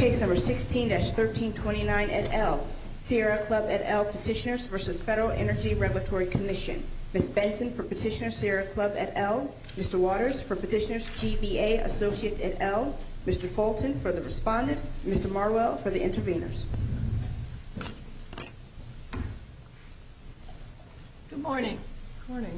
Case number 16-1329 et al. Sierra Club et al. Petitioners versus Federal Energy Regulatory Commission. Ms. Benson for Petitioners Sierra Club et al. Mr. Waters for Petitioners GBA Associates et al. Mr. Fulton for the respondent. Mr. Marwell for the interveners. Good morning. Good morning.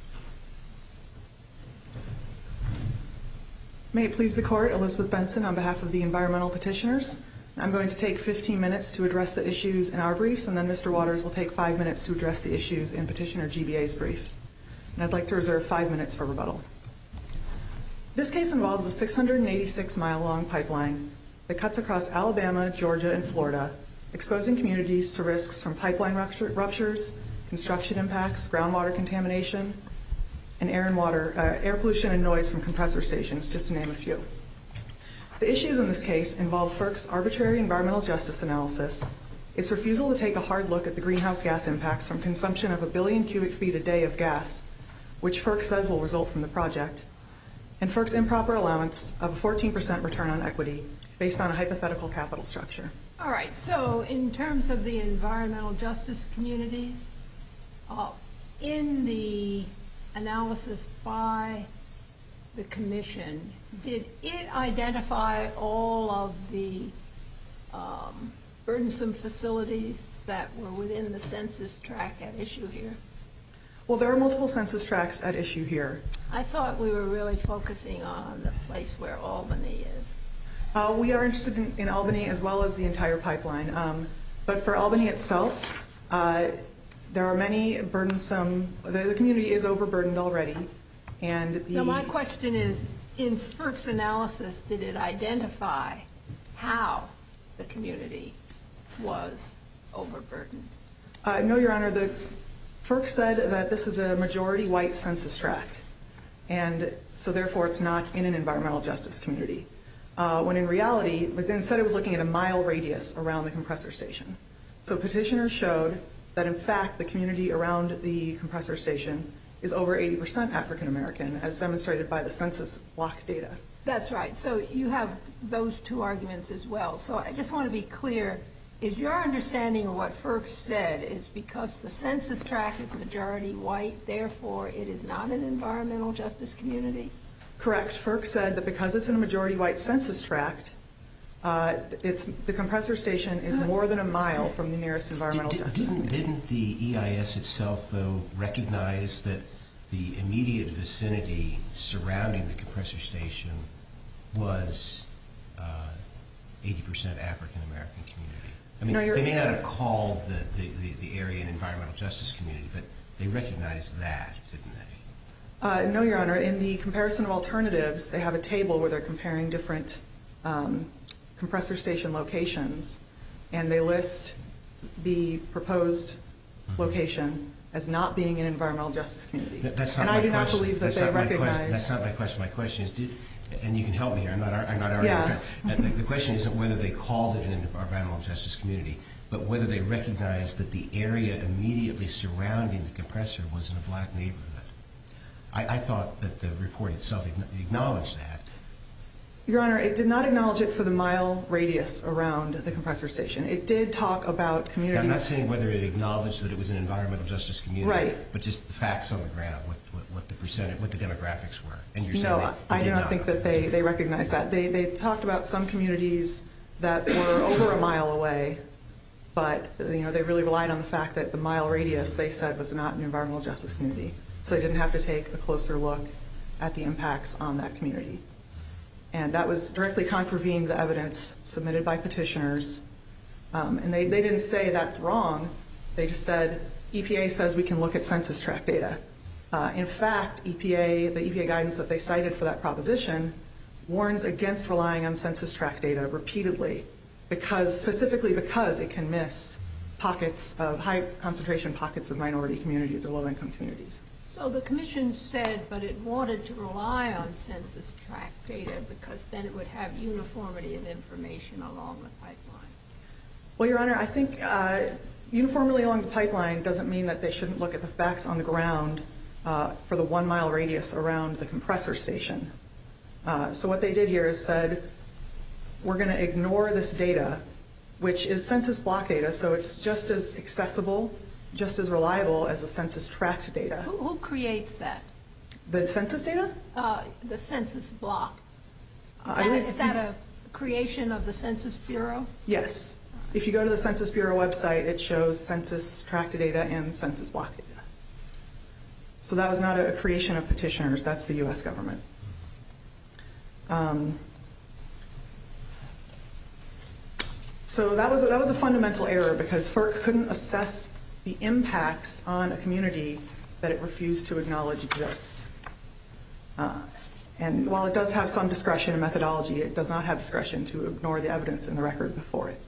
May it please the Court, Elizabeth Benson on behalf of the environmental petitioners. I'm going to take 15 minutes to address the issues in our briefs, and then Mr. Waters will take 5 minutes to address the issues in Petitioner GBA's brief. And I'd like to reserve 5 minutes for rebuttal. This case involves a 686-mile-long pipeline that cuts across Alabama, Georgia, and Florida, exposing communities to risks from pipeline ruptures, construction impacts, groundwater contamination, and air pollution and noise from compressor stations, just to name a few. The issues in this case involve FERC's arbitrary environmental justice analysis, its refusal to take a hard look at the greenhouse gas impacts from consumption of 1 billion cubic feet a day of gas, which FERC says will result from the project, and FERC's improper allowance of a 14% return on equity based on a hypothetical capital structure. All right, so in terms of the environmental justice communities, in the analysis by the Commission, did it identify all of the burdensome facilities that were within the census tract at issue here? Well, there are multiple census tracts at issue here. I thought we were really focusing on the place where Albany is. We are interested in Albany as well as the entire pipeline. But for Albany itself, there are many burdensome, the community is overburdened already. So my question is, in FERC's analysis, did it identify how the community was overburdened? No, Your Honor. FERC said that this is a majority white census tract, and so therefore it's not in an environmental justice community. When in reality, instead it was looking at a mile radius around the compressor station. So petitioners showed that in fact the community around the compressor station is over 80% African American, as demonstrated by the census block data. That's right. So you have those two arguments as well. So I just want to be clear, is your understanding of what FERC said is because the census tract is majority white, therefore it is not an environmental justice community? Correct. FERC said that because it's in a majority white census tract, the compressor station is more than a mile from the nearest environmental justice community. Didn't the EIS itself, though, recognize that the immediate vicinity surrounding the compressor station was 80% African American community? I mean, they may not have called the area an environmental justice community, but they recognized that, didn't they? No, Your Honor. In the comparison of alternatives, they have a table where they're comparing different compressor station locations, and they list the proposed location as not being an environmental justice community. That's not and my I do question. not believe that they recognize. That's not my question. My question is, and you can help me here. I'm not arguing. Yeah. The question isn't whether they called it an environmental justice community, but whether they recognized that the area immediately surrounding the compressor was in a black neighborhood. I thought that the report itself acknowledged that. Your Honor, it did not acknowledge it for the mile radius around the compressor station. It did talk about communities. I'm not saying whether it acknowledged that it was an environmental justice community, right, but just the facts on the ground, what the percentage, what the demographics were. And you're saying no, I do not think that they recognize that. They talked about some communities that were over a mile away, but they really relied on the fact that the mile radius they said was not an environmental justice community. So they didn't have to take a closer look at the impacts on that community. And that was directly contravening the evidence submitted by petitioners. And they didn't say that's wrong. They just said EPA says we can look at census tract data. In fact, the EPA guidance that they cited for that proposition warns against relying on census tract data repeatedly, specifically because it can miss pockets of high concentration pockets of minority communities or low-income communities. So the Commission said, but it wanted to rely on census tract data because then it would have uniformity of information along the pipeline. Well, Your Honor, I think uniformly along the pipeline doesn't mean that they shouldn't look at the facts on the ground for the 1 mile radius around the compressor station. So what they did here is said, we're going to ignore this data, which is census block data, so it's just as accessible, just as reliable as the census tract data. Who creates that? The census data? The census block. Is Is that a creation of the Census Bureau? Yes. If you go to the Census Bureau website, it shows census tract data and census block data. So that was not a creation of petitioners. That's the U.S. government. So that was a fundamental error because FERC couldn't assess the impacts on a community that it refused to acknowledge exists. And while it does have some discretion in methodology, it does not have discretion to ignore the evidence in the record before it.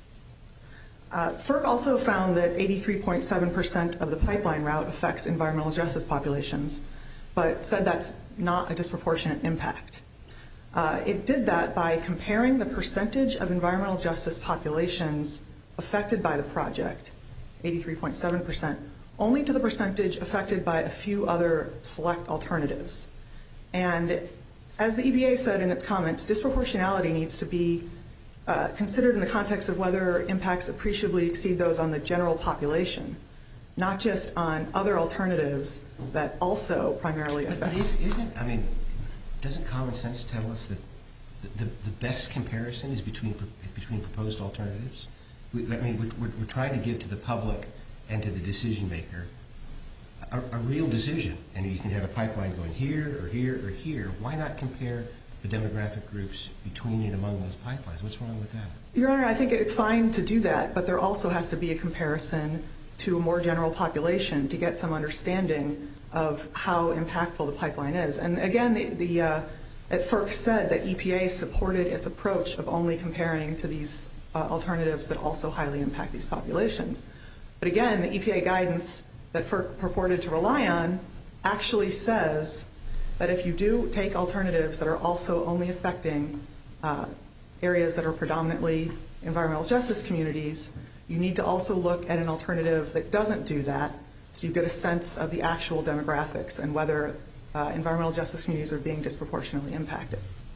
FERC also found that 83.7% of the pipeline route affects environmental justice populations, but said that's not a disproportionate impact. It did that by comparing the percentage of environmental justice populations affected by the project, 83.7%, only to the percentage affected by a few other select alternatives. And as the EPA said in its comments, disproportionality needs to be considered in the context of whether impacts appreciably exceed those on the general population, not just on other alternatives that also primarily affect. But doesn't common sense tell us that the best comparison is between proposed alternatives? We're trying to give to the public and to the decision maker a real decision, and you can have a pipeline going here or here or here. Why not compare the demographic groups between and among those pipelines? What's wrong with that? Your Honor, I think it's fine to do that, but there also has to be a comparison to a more general population to get some understanding of how impactful the pipeline is. And again, FERC said that EPA supported its approach of only comparing to these alternatives that also highly impact these populations. But again, the EPA guidance that FERC purported to rely on actually says that if you do take alternatives that are also only affecting areas that are predominantly environmental justice communities, you need to also look at an alternative that doesn't do that, so you get a sense of the actual demographics and whether environmental justice communities are being disproportionately impacted.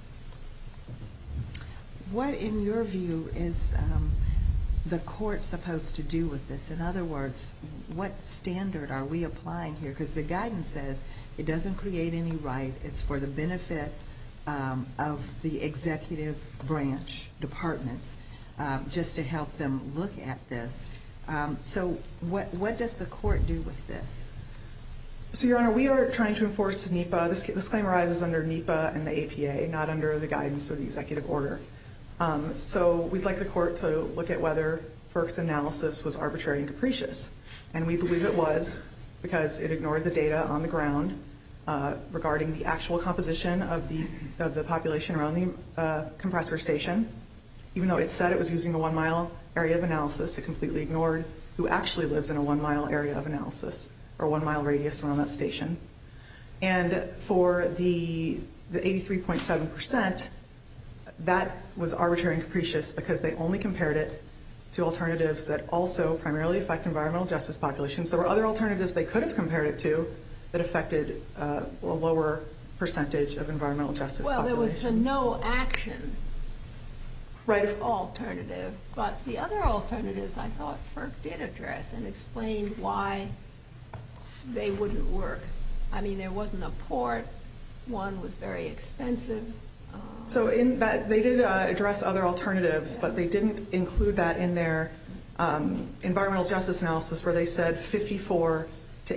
What, in your view, is the court supposed to do with this? In other words, what standard are we applying here? Because the guidance says it doesn't create any right. It's for the benefit of the executive branch departments, just to help them look at this. So what does the court do with this? So, Your Honor, we are trying to enforce NEPA. This claim arises under NEPA and the APA, not under the guidance or the executive order. So we'd like the court to look at whether FERC's analysis was arbitrary and capricious. And we believe it was because it ignored the data on the ground regarding the actual composition of the population around the compressor station. Even though it said it was using a 1 mile area of analysis, it completely ignored who actually lives in a 1 mile area of analysis or 1 mile radius around that station. And for the 83.7%, that was arbitrary and capricious because they only compared it to alternatives that also primarily affect environmental justice populations. There were other alternatives they could have compared it to that affected a lower percentage of environmental justice populations. Well, there was the no action alternative, but the other alternatives I thought FERC did address and explained why they wouldn't work. I mean, there wasn't a port. One was very expensive. So in that, they did address other alternatives, but they didn't include that in their environmental justice analysis where they said 54 to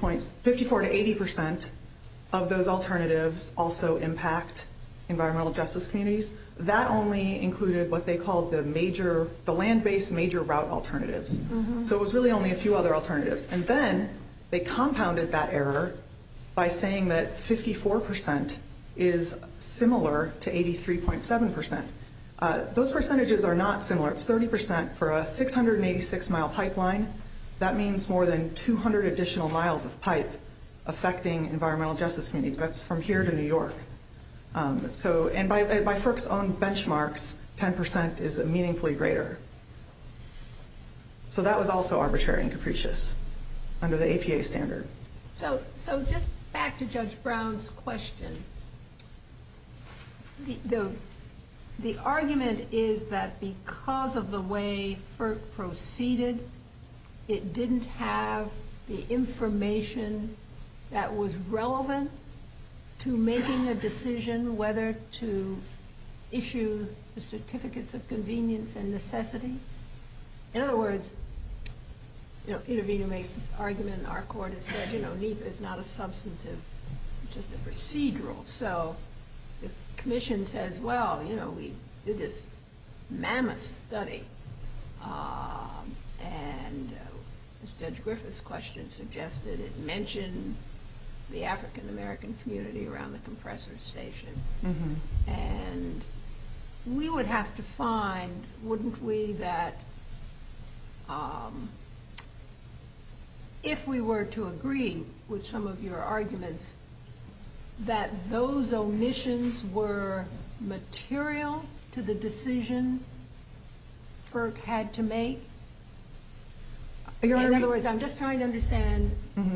80% of those alternatives also impact environmental justice communities. That only included what they called the land-based major route alternatives. Mm-hmm. So it was really only a few other alternatives. And then they compounded that error by saying that 54% is similar to 83.7%. Those percentages are not similar. It's 30% for a 686-mile pipeline. That means more than 200 additional miles of pipe affecting environmental justice communities. That's from here to New York. And by FERC's own benchmarks, 10% is meaningfully greater. So that was also arbitrary and capricious under the APA standard. So just back to Judge Brown's question. The the argument is that because of the way FERC proceeded, it didn't have the information that was relevant to making a decision whether to issue the certificates of convenience and necessity. In other words, intervener makes this argument in our court and said, NEPA is not a substantive, it's just a procedural. So the commission says, well, we did this mammoth study, and as Judge Griffith's question suggested, it mentioned the African American community around the compressor station. Mm-hmm. And we would have to find, wouldn't we, that if we were to agree with some of your arguments, that those omissions were material to the decision FERC had to make? In other words, I'm just trying to understand,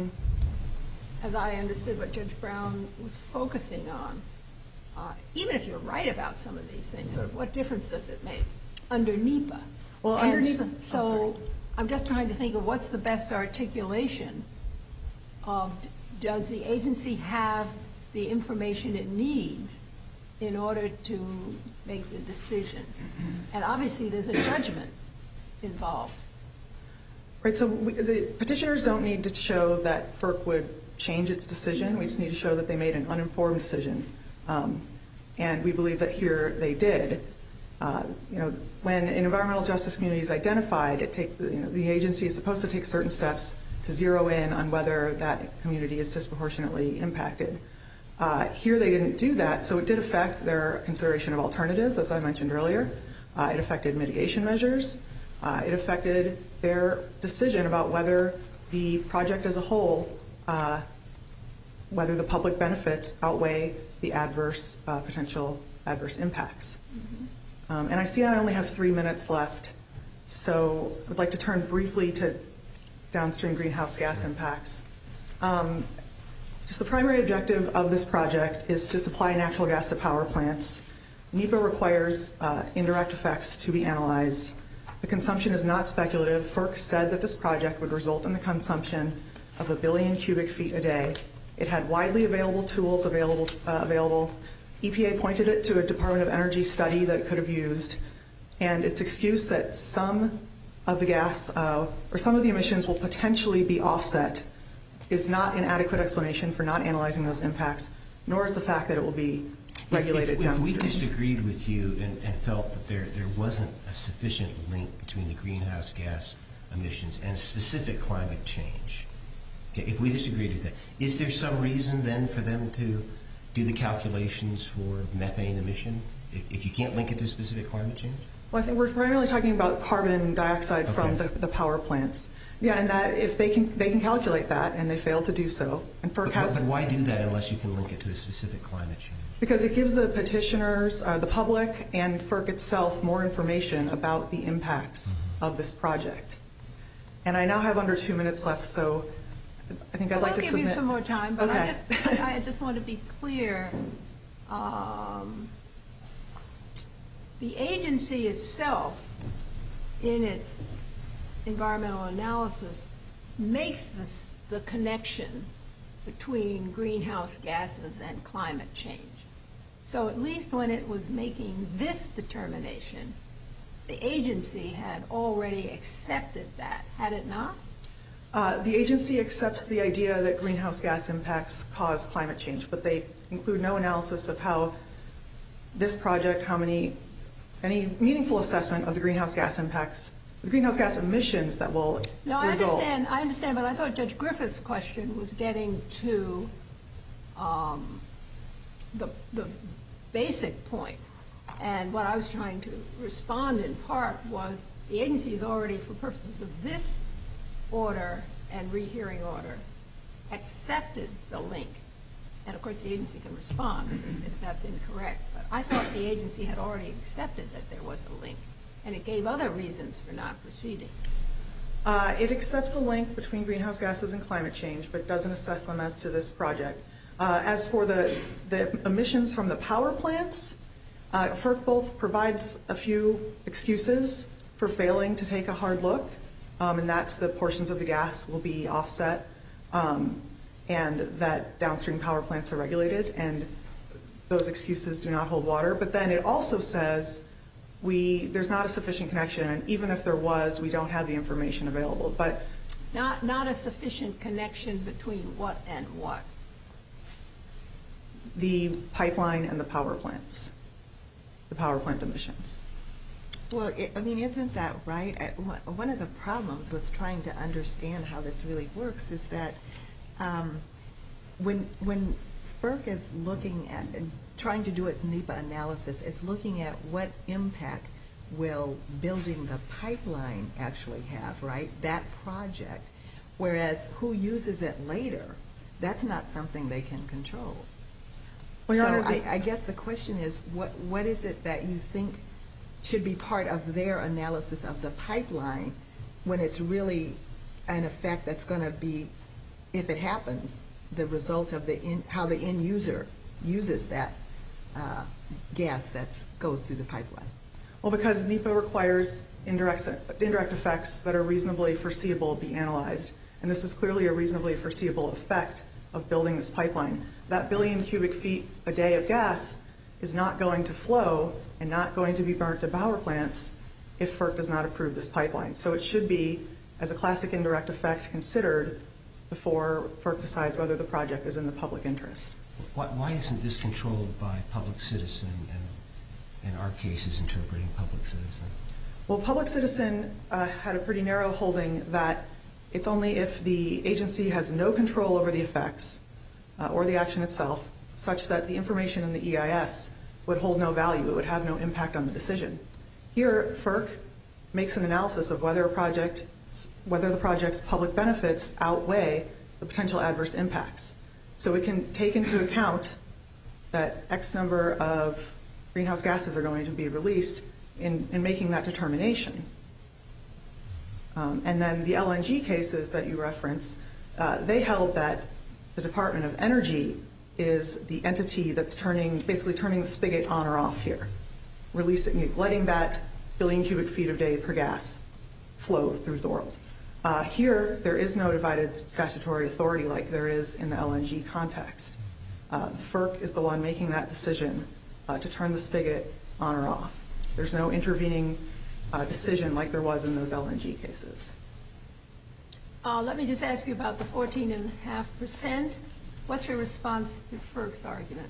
as I understood what Judge Brown was focusing on, even if you're right about some of these things, sort of what difference does it make under NEPA? Well, under NEPA, so I'm just trying to think of what's the best articulation of, does the agency have the information it needs in order to make the decision? And obviously there's a judgment involved. Right, so the petitioners don't need to show that FERC would change its decision. We just need to show that they made an uninformed decision. And we believe that here they did. When an environmental justice community is identified, the agency is supposed to take certain steps to zero in on whether that community is disproportionately impacted. Here they didn't do that, so it did affect their consideration of alternatives, as I mentioned earlier. It affected mitigation measures. It affected their decision about whether the project as a whole, whether the public benefits outweigh the potential adverse impacts. And I see I only have 3 minutes left, so I'd like to turn briefly to downstream greenhouse gas impacts. Just the primary objective of this project is to supply natural gas to power plants. NEPA requires indirect effects to be analyzed. The consumption is not speculative. FERC said that this project would result in the consumption of 1 billion cubic feet a day. It had widely available tools available. EPA pointed it to a Department of Energy study that it could have used, and its excuse that some of the gas or some of the emissions will potentially be offset is not an adequate explanation for not analyzing those impacts, nor is the fact that it will be regulated downstream. If we disagreed with you and felt that there wasn't a sufficient link between the greenhouse gas emissions and specific climate change, if we disagreed with that, is there some reason then for them to do the calculations for methane emission if you can't link it to specific climate change? Well, I think we're primarily talking about carbon dioxide from the power plants. Yeah, and that if they can calculate that, and they fail to do so, and FERC has. But why do that unless you can link it to a specific climate change? Because it gives the petitioners, the public, and FERC itself more information about the impacts of this project. And I now have under 2 minutes left, so I think I'd like to submit. I'll give you some more time, but okay. I just want to be clear. The agency itself, in its environmental analysis, makes the connection between greenhouse gases and climate change. So at least when it was making this determination, the agency had already accepted that, had it not? The agency accepts the idea that greenhouse gas impacts cause climate change, but they include no analysis of how this project, any meaningful assessment of the greenhouse gas impacts, the greenhouse gas emissions that will result. No, I understand, but I thought Judge Griffith's question was getting to the basic point. And what I was trying to respond in part was the agency has already, for purposes of this order and rehearing order, accepted the link. And of course the agency can respond if that's incorrect. But I thought the agency had already accepted that there was a link. And it gave other reasons for not proceeding. It accepts a link between greenhouse gases and climate change, but doesn't assess them as to this project. As for the emissions from the power plants, FERC both provides a few excuses for failing to take a hard look, and that's the portions of the gas will be offset, and that downstream power plants are regulated, and those excuses do not hold water. But then it also says there's not a sufficient connection, and even if there was, we don't have the information available. But not a sufficient connection between what and what? The pipeline and the power plants, the power plant emissions. Well, isn't that right? One of the problems with trying to understand how this really works is that when FERC is looking at and trying to do its NEPA analysis, is looking at what impact will building the pipeline actually have, right? That project. Whereas who uses it later, that's not something they can control. Well, Your so Honor, I guess the question is, what is it that you think should be part of their analysis of the pipeline when it's really an effect that's going to be, if it happens, the result of how the end user uses that gas that goes through the pipeline? Well, because NEPA requires indirect effects that are reasonably foreseeable be analyzed, and this is clearly a reasonably foreseeable effect of building this pipeline. That billion cubic feet a day of gas is not going to flow and not going to be burnt to power plants if FERC does not approve this pipeline. So it should be, as a classic indirect effect, considered before FERC decides whether the project is in the public interest. Why isn't this controlled by Public Citizen and in our case is interpreting Public Citizen? Well, Public Citizen had a pretty narrow holding that it's only if the agency has no control over the effects or the action itself, such that the information in the EIS would hold no value, it would have no impact on the decision. Here, FERC makes an analysis of whether the project's public benefits outweigh the potential adverse impacts. So it can take into account that X number of greenhouse gases are going to be released in making that determination. And then the LNG cases that you reference, they held that the Department of Energy is the entity that's basically turning the spigot on or off here, letting that billion cubic feet a day per gas flow through the world. Here, there is no divided statutory authority like there is in the LNG context. FERC is the one making that decision to turn the spigot on or off. There's no intervening decision like there was in those LNG cases. Let me just ask you about the 14.5%. What's your response to FERC's argument?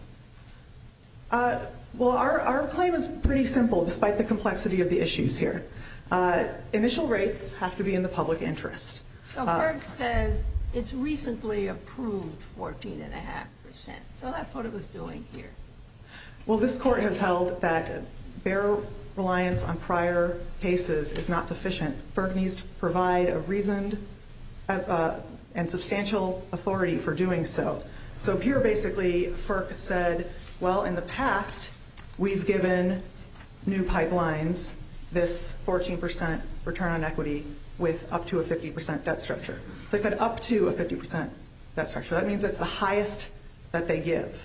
Well, our claim is pretty simple, despite the complexity of the issues here. Initial rates have to be in the public interest. So FERC says it's recently approved 14.5%. So that's what it was doing here. Well, this court has held that bare reliance on prior cases is not sufficient. FERC needs to provide a reasoned and substantial authority for doing so. So here, basically, FERC said, well, in the past, we've given new pipelines this 14% return on equity with up to a 50% debt structure. So I said up to a 50% debt structure. That means it's the highest that they give.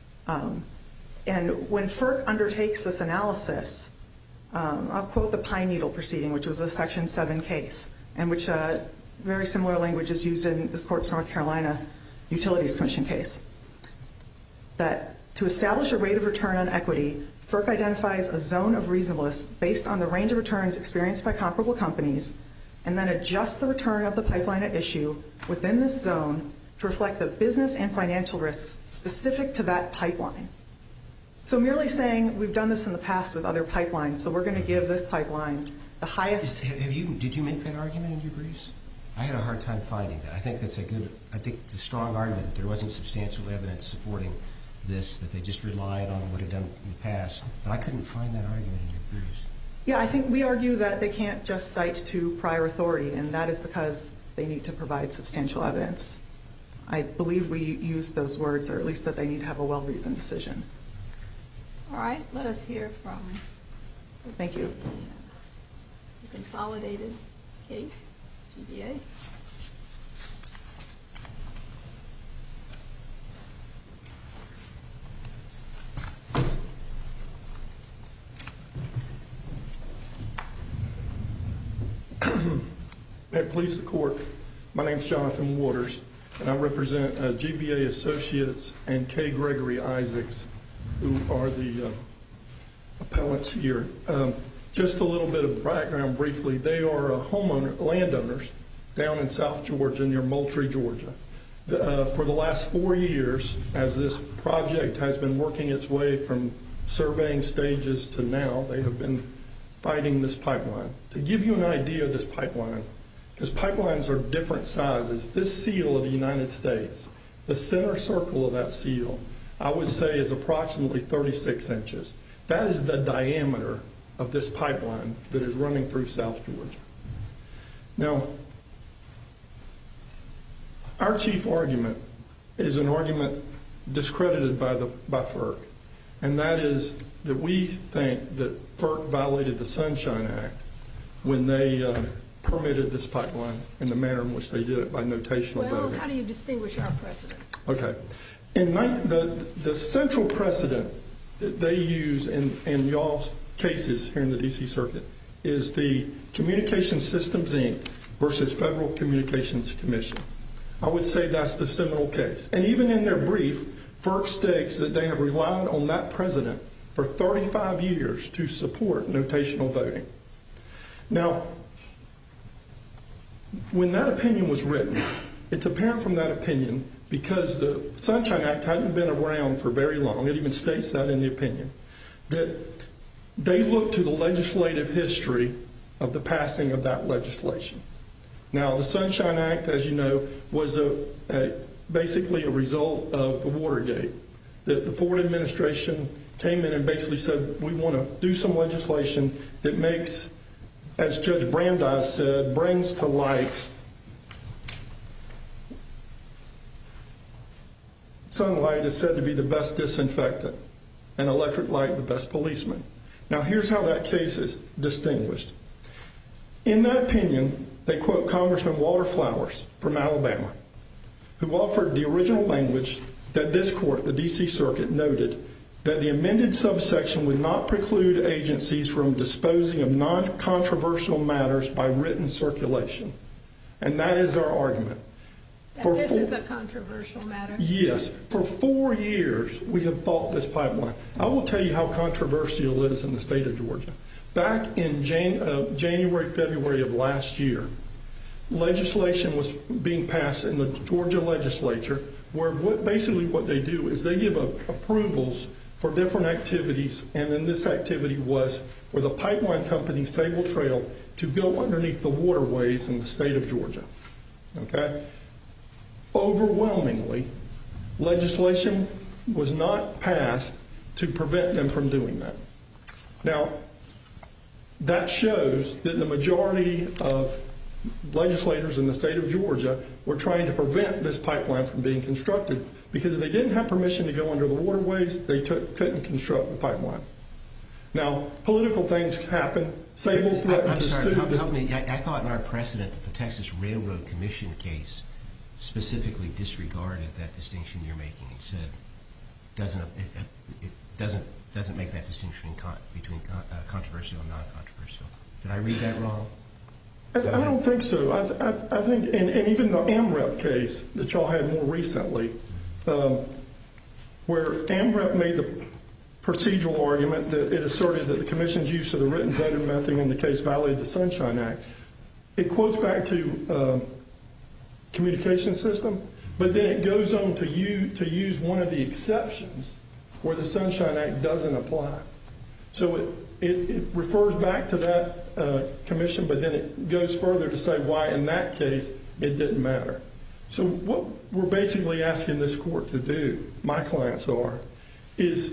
And when FERC undertakes this analysis, I'll quote the Pine Needle proceeding, which was a Section 7 case, and which very similar language is used in this court's North Carolina Utilities Commission case, that to establish a rate of return on equity, FERC identifies a zone of reasonableness based on the range of returns experienced by comparable companies, and then adjusts the return of the pipeline at issue within this zone to reflect the business and financial risks specific to that pipeline. So merely saying we've done this in the past with other pipelines, so we're going to give this pipeline the highest. Did you make that argument in your briefs? I had a hard time finding that. I think it's a strong argument. There wasn't substantial evidence supporting this, that they just relied on what had done in the past. But I couldn't find that argument in your briefs. Yeah, I think we argue that they can't just cite to prior authority, and that is because they need to provide substantial evidence. I believe we use those words, or at least that they need to have a well-reasoned decision. All right, let us hear from Thank you. the consolidated case, GBA. May it please the court, my name is Jonathan Waters, and I represent GBA Associates and K. Gregory Isaacs, who are the appellants here. Just a little bit of background briefly. They are landowners down in South Georgia near Moultrie, Georgia. For the last 4 years, as this project has been working its way from surveying stages to now, they have been fighting this pipeline. To give you an idea of this pipeline, because pipelines are different sizes, this seal of the United States, the center circle of that seal, I would say is approximately 36 inches. That is the diameter of this pipeline that is running through South Georgia. Now, our chief argument is an argument discredited by FERC, and that is that we think that FERC violated the Sunshine Act when they permitted this pipeline in the manner in which they did it by notational voting. Well, how do you distinguish our precedent? Okay. The central precedent that they use in y'all's cases here in the D.C. Circuit is the Communication Systems, Inc. versus Federal Communications Commission. I would say that's the seminal case. And even in their brief, FERC states that they have relied on that precedent for 35 years to support notational voting. Now, when that opinion was written, it's apparent from that opinion, because the Sunshine Act hadn't been around for very long, it even states that in the opinion, that they looked to the legislative history of the passing of that legislation. Now, the Sunshine Act, as you know, was basically a result of the Watergate. The Ford administration came in and basically said, we want to do some legislation that makes, as Judge Brandeis said, brings to light sunlight is said to be the best disinfectant and electric light the best policeman. Now, here's how that case is distinguished. In that opinion, they quote Congressman Walter Flowers from Alabama, who offered the original language that this court, the D.C. Circuit, noted that the amended subsection would not preclude agencies from disposing of non-controversial matters by written circulation. And that is our argument. This is a controversial matter? Yes. For 4 years, we have fought this pipeline. I will tell you how controversial it is in the state of Georgia. Back in January, February of last year, legislation was being passed in the Georgia legislature where basically what they do is they give approvals for different activities, and then this activity was for the pipeline company, Sable Trail, to go underneath the waterways in the state of Georgia. Okay? Overwhelmingly, legislation was not passed to prevent them from doing that. Now, that shows that the majority of legislators in the state of Georgia were trying to prevent this pipeline from being constructed because if they didn't have permission to go under the waterways, they couldn't construct the pipeline. Now, political things happen. Sable threatened to sue. I thought in our precedent that the Texas Railroad Commission case specifically disregarded that distinction you're making and said it doesn't make that distinction between controversial and non-controversial. Did I read that wrong? I don't think so. I think, and even the AMREP case that y'all had more recently, where AMREP made the procedural argument that it asserted that the Commission's use of the written voting method in the case violated the Sunshine Act. It quotes back to communication system, but then it goes on to use one of the exceptions where the Sunshine Act doesn't apply. So it refers back to that commission, but then it goes further to say why in that case it didn't matter. So what we're basically asking this court to do, my clients are, is,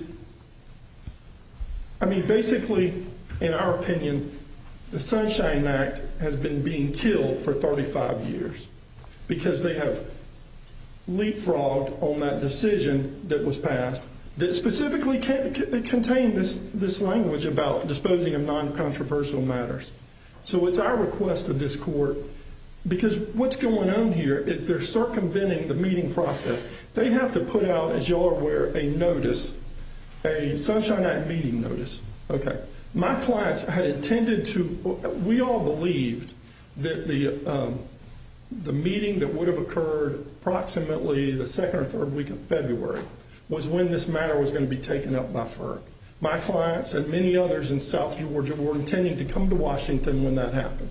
basically, in our opinion, the Sunshine Act has been being killed for 35 years because they have leapfrogged on that decision that was passed that specifically contained this language about disposing of non-controversial matters. So it's our request of this court, because what's going on here is they're circumventing the meeting process. They have to put out, as y'all are aware, a notice, a Sunshine Act meeting notice. Okay. My clients had intended to, we all believed that the meeting that would have occurred approximately the second or third week of February was when this matter was going to be taken up by FERC. My clients and many others in South Georgia were intending to come to Washington when that happened.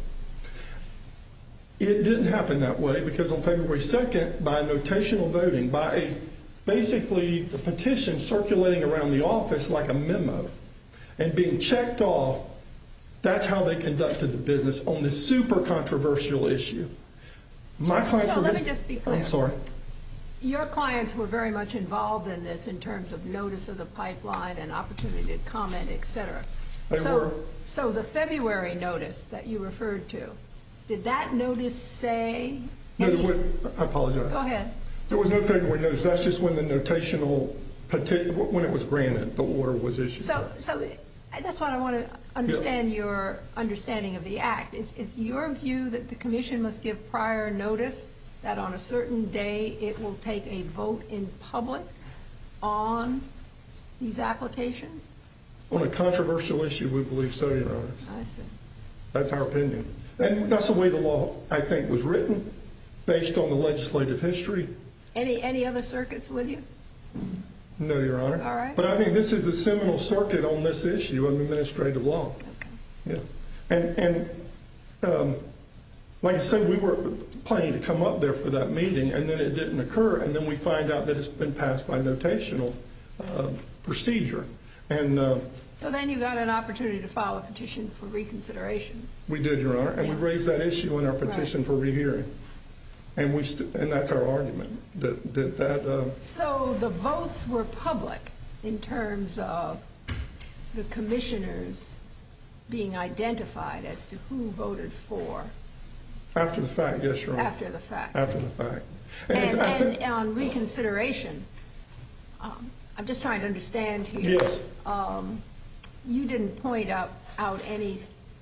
It didn't happen that way because on February 2nd, by notational voting, basically the petition circulating around the office like a memo and being checked off, that's how they conducted the business on this super controversial issue. My clients So let me just be clear. I'm sorry. Your clients were very much involved in this in terms of notice of the pipeline and opportunity to comment, et cetera. They were. So the February notice that you referred to, did that notice say? No, I apologize. Go ahead. There was no February notice. That's just when the notational when it was granted, the order was issued. So that's what I want to understand. Yeah. Your understanding of the act is your view that the commission must give prior notice that on a certain day it will take a vote in public on these applications? On a controversial issue, we believe so, Your Honor. I see. That's our opinion. And that's the way the law, I think, was written, based on the legislative history. Any other circuits with you? No, Your Honor. All right. But I think this is the seminal circuit on this issue of administrative law. Okay. Yeah. And like I said, we were planning to come up there for that meeting, and then it didn't occur, and then we find out that it's been passed by notational procedure. And so then you got an opportunity to file a petition for reconsideration. We did, Your Honor, and we raised that issue in our petition for rehearing. And and that's our argument, that So the votes were public in terms of the commissioners being identified as to who voted for. After the fact, yes, Your Honor. After the fact. After the fact. And on reconsideration, I'm just trying to understand here. Yes. You didn't point out any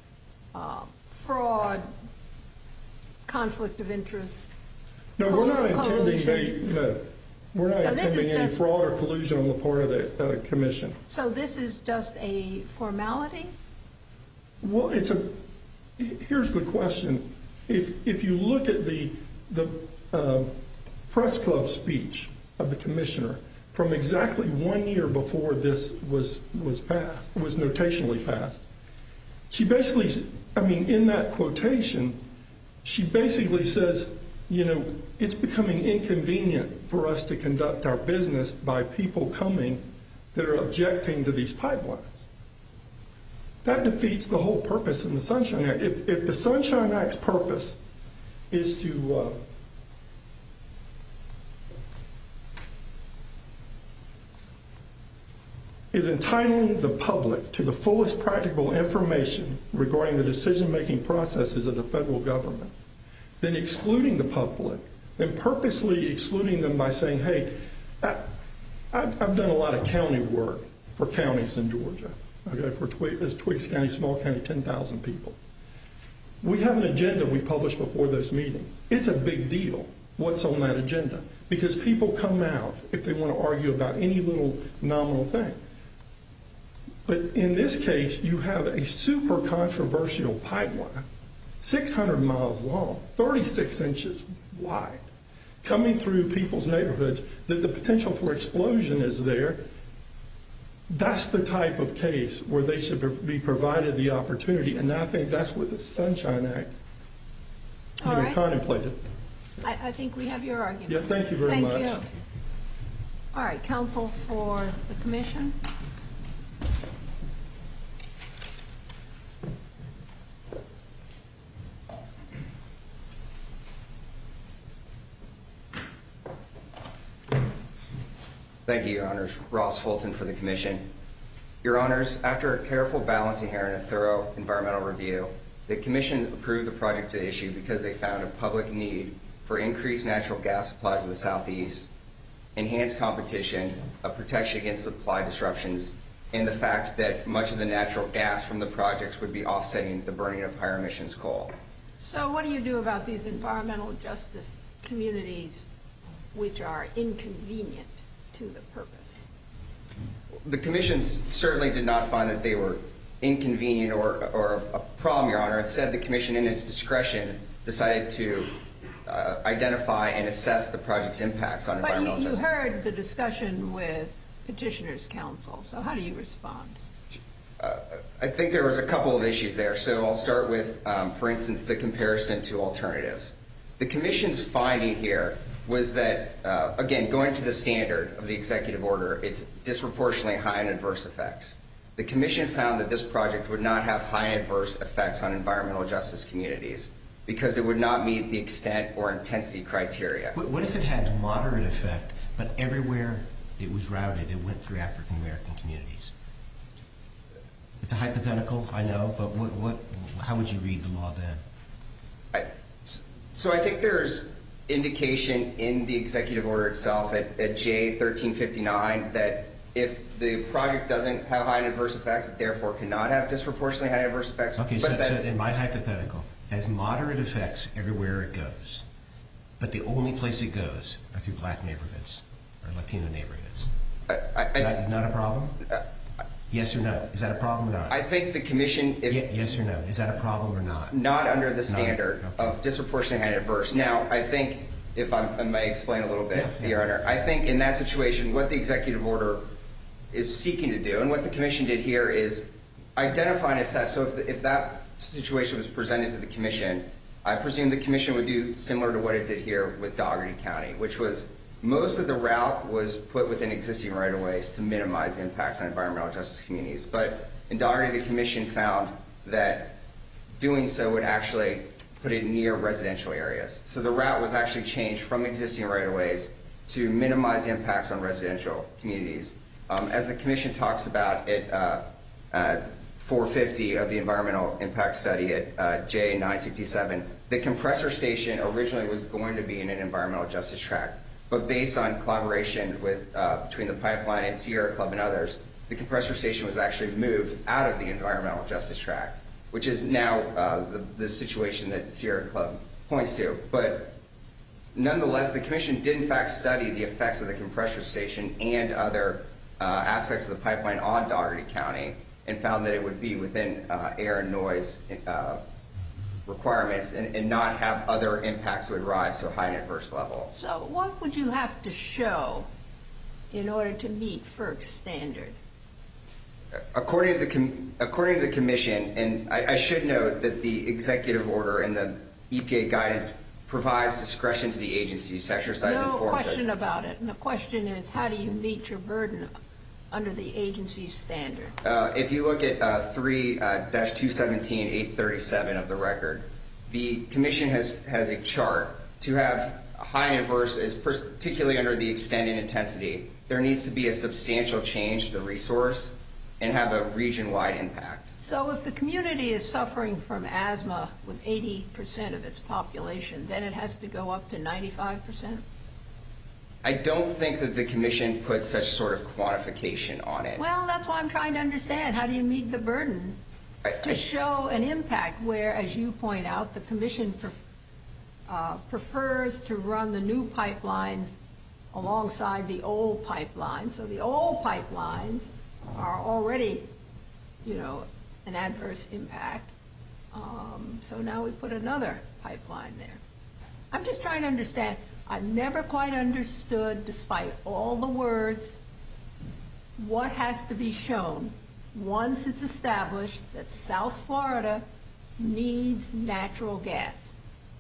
fraud, conflict of interest. No, we're not collusion. We're not intending any fraud or collusion on the part of the commission. So this is just a formality? Well, here's the question. If you look at the press club speech of the commissioner from exactly 1 year before this was notationally passed, she basically, in that quotation, she basically says, it's becoming inconvenient for us to conduct our business by people coming that are objecting to these pipelines. That defeats the whole purpose in the Sunshine Act. If the Sunshine Act's purpose is to is entitling the public to the fullest practical information regarding the decision-making processes of the federal government, then excluding the public, then purposely excluding them by saying, hey, I've done a lot of county work for counties in Georgia. Okay, for Twiggs County, small county, 10,000 people. We have an agenda we publish before those meetings. It's a big deal what's on that agenda because people come out if they want to argue about any little nominal thing. But in this case, you have a super controversial pipeline, 600 miles long, 36 inches wide, coming through people's neighborhoods, that the potential for explosion is there. That's the type of case where they should be provided the opportunity, and I think that's what the Sunshine Act contemplated. I think we have your argument. Yeah, thank you very much. Thank you. All right, counsel for the commission. Thank you, Your Honors. Ross Fulton for the Commission. Your Honors, after a careful balancing here and a thorough environmental review, the Commission approved the project to issue because they found a public need for increased natural gas supplies in the Southeast, enhanced competition, a protection against supply disruptions, and the fact that much of the natural gas from the projects would be offsetting the burning of higher emissions coal. So what do you do about these environmental justice communities which are inconvenient to the purpose? The Commission certainly did not find that they were inconvenient or a problem, Your Honor. Instead, the Commission, in its discretion, decided to identify and assess the project's impacts on environmental justice. But you heard the discussion with Petitioner's Council, so how do you respond? I think there was a couple of issues there. So I'll start with, for instance, the comparison to alternatives. The Commission's finding here was that, again, going to the standard of the executive order, it's disproportionately high in adverse effects. The Commission found that this project would not have high adverse effects on environmental justice communities because it would not meet the extent or intensity criteria. What if it had moderate effect, but everywhere it was routed, it went through African American communities? It's a hypothetical, I know, but how would you read the law then? So I think there's indication in the executive order itself at J1359 that if the project doesn't have high adverse effects, it therefore cannot have disproportionately high adverse effects. Okay, so in my hypothetical, it has moderate effects everywhere it goes, but the only place it goes are through black neighborhoods or Latino neighborhoods. Not a problem? Yes or no? Is that a problem or not? I think the Commission... Yes or no? Is that a problem or not? Not under the standard of disproportionately high adverse. Now, I think, if I may explain a little bit, Your Honor, I think in that situation, what the executive order is seeking to do, and what the Commission did here, is identify and assess. So if that situation was presented to the Commission, I presume the Commission would do similar to what it did here with Dougherty County, which was most of the route was put within existing right-of-ways to minimize the impacts on environmental justice communities. But in Dougherty, the Commission found that doing so would actually put it near residential areas. So the route was actually changed from existing right-of-ways to minimize impacts on residential communities. As the Commission talks about at 450 of the environmental impact study at J967, the compressor station originally was going to be in an environmental justice tract. But based on collaboration with between the pipeline and Sierra Club and others, the compressor station was actually moved out of the environmental justice tract, which is now the situation that Sierra Club points to. But nonetheless, the Commission did in fact study the effects of the compressor station and other aspects of the pipeline on Dougherty County and found that it would be within air and noise requirements and not have other impacts that would rise to a high and adverse level. So what would you have to show in order to meet FERC's standard? According to the Commission, and I should note that the executive order and the EPA guidance provides discretion to the agencies to exercise informed judgment. No question about it. And the question is, how do you meet your burden under the agency's standard? If you look at 3-217-837 of the record, the Commission has a chart. To have high and adverse, particularly under the extent and intensity, there needs to be a substantial change to the resource and have a region-wide impact. So if the community is suffering from asthma with 80% of its population, then it has to go up to 95%? I don't think that the Commission put such sort of quantification on it. Well, that's why I'm trying to understand. How do you meet the burden to show an impact where, as you point out, the Commission prefers to run the new pipelines alongside the old pipelines? So the old pipelines are already, an adverse impact. So now we put another pipeline there. I'm just trying to understand. I've never quite understood, despite all the words, what has to be shown once it's established that South Florida needs natural gas.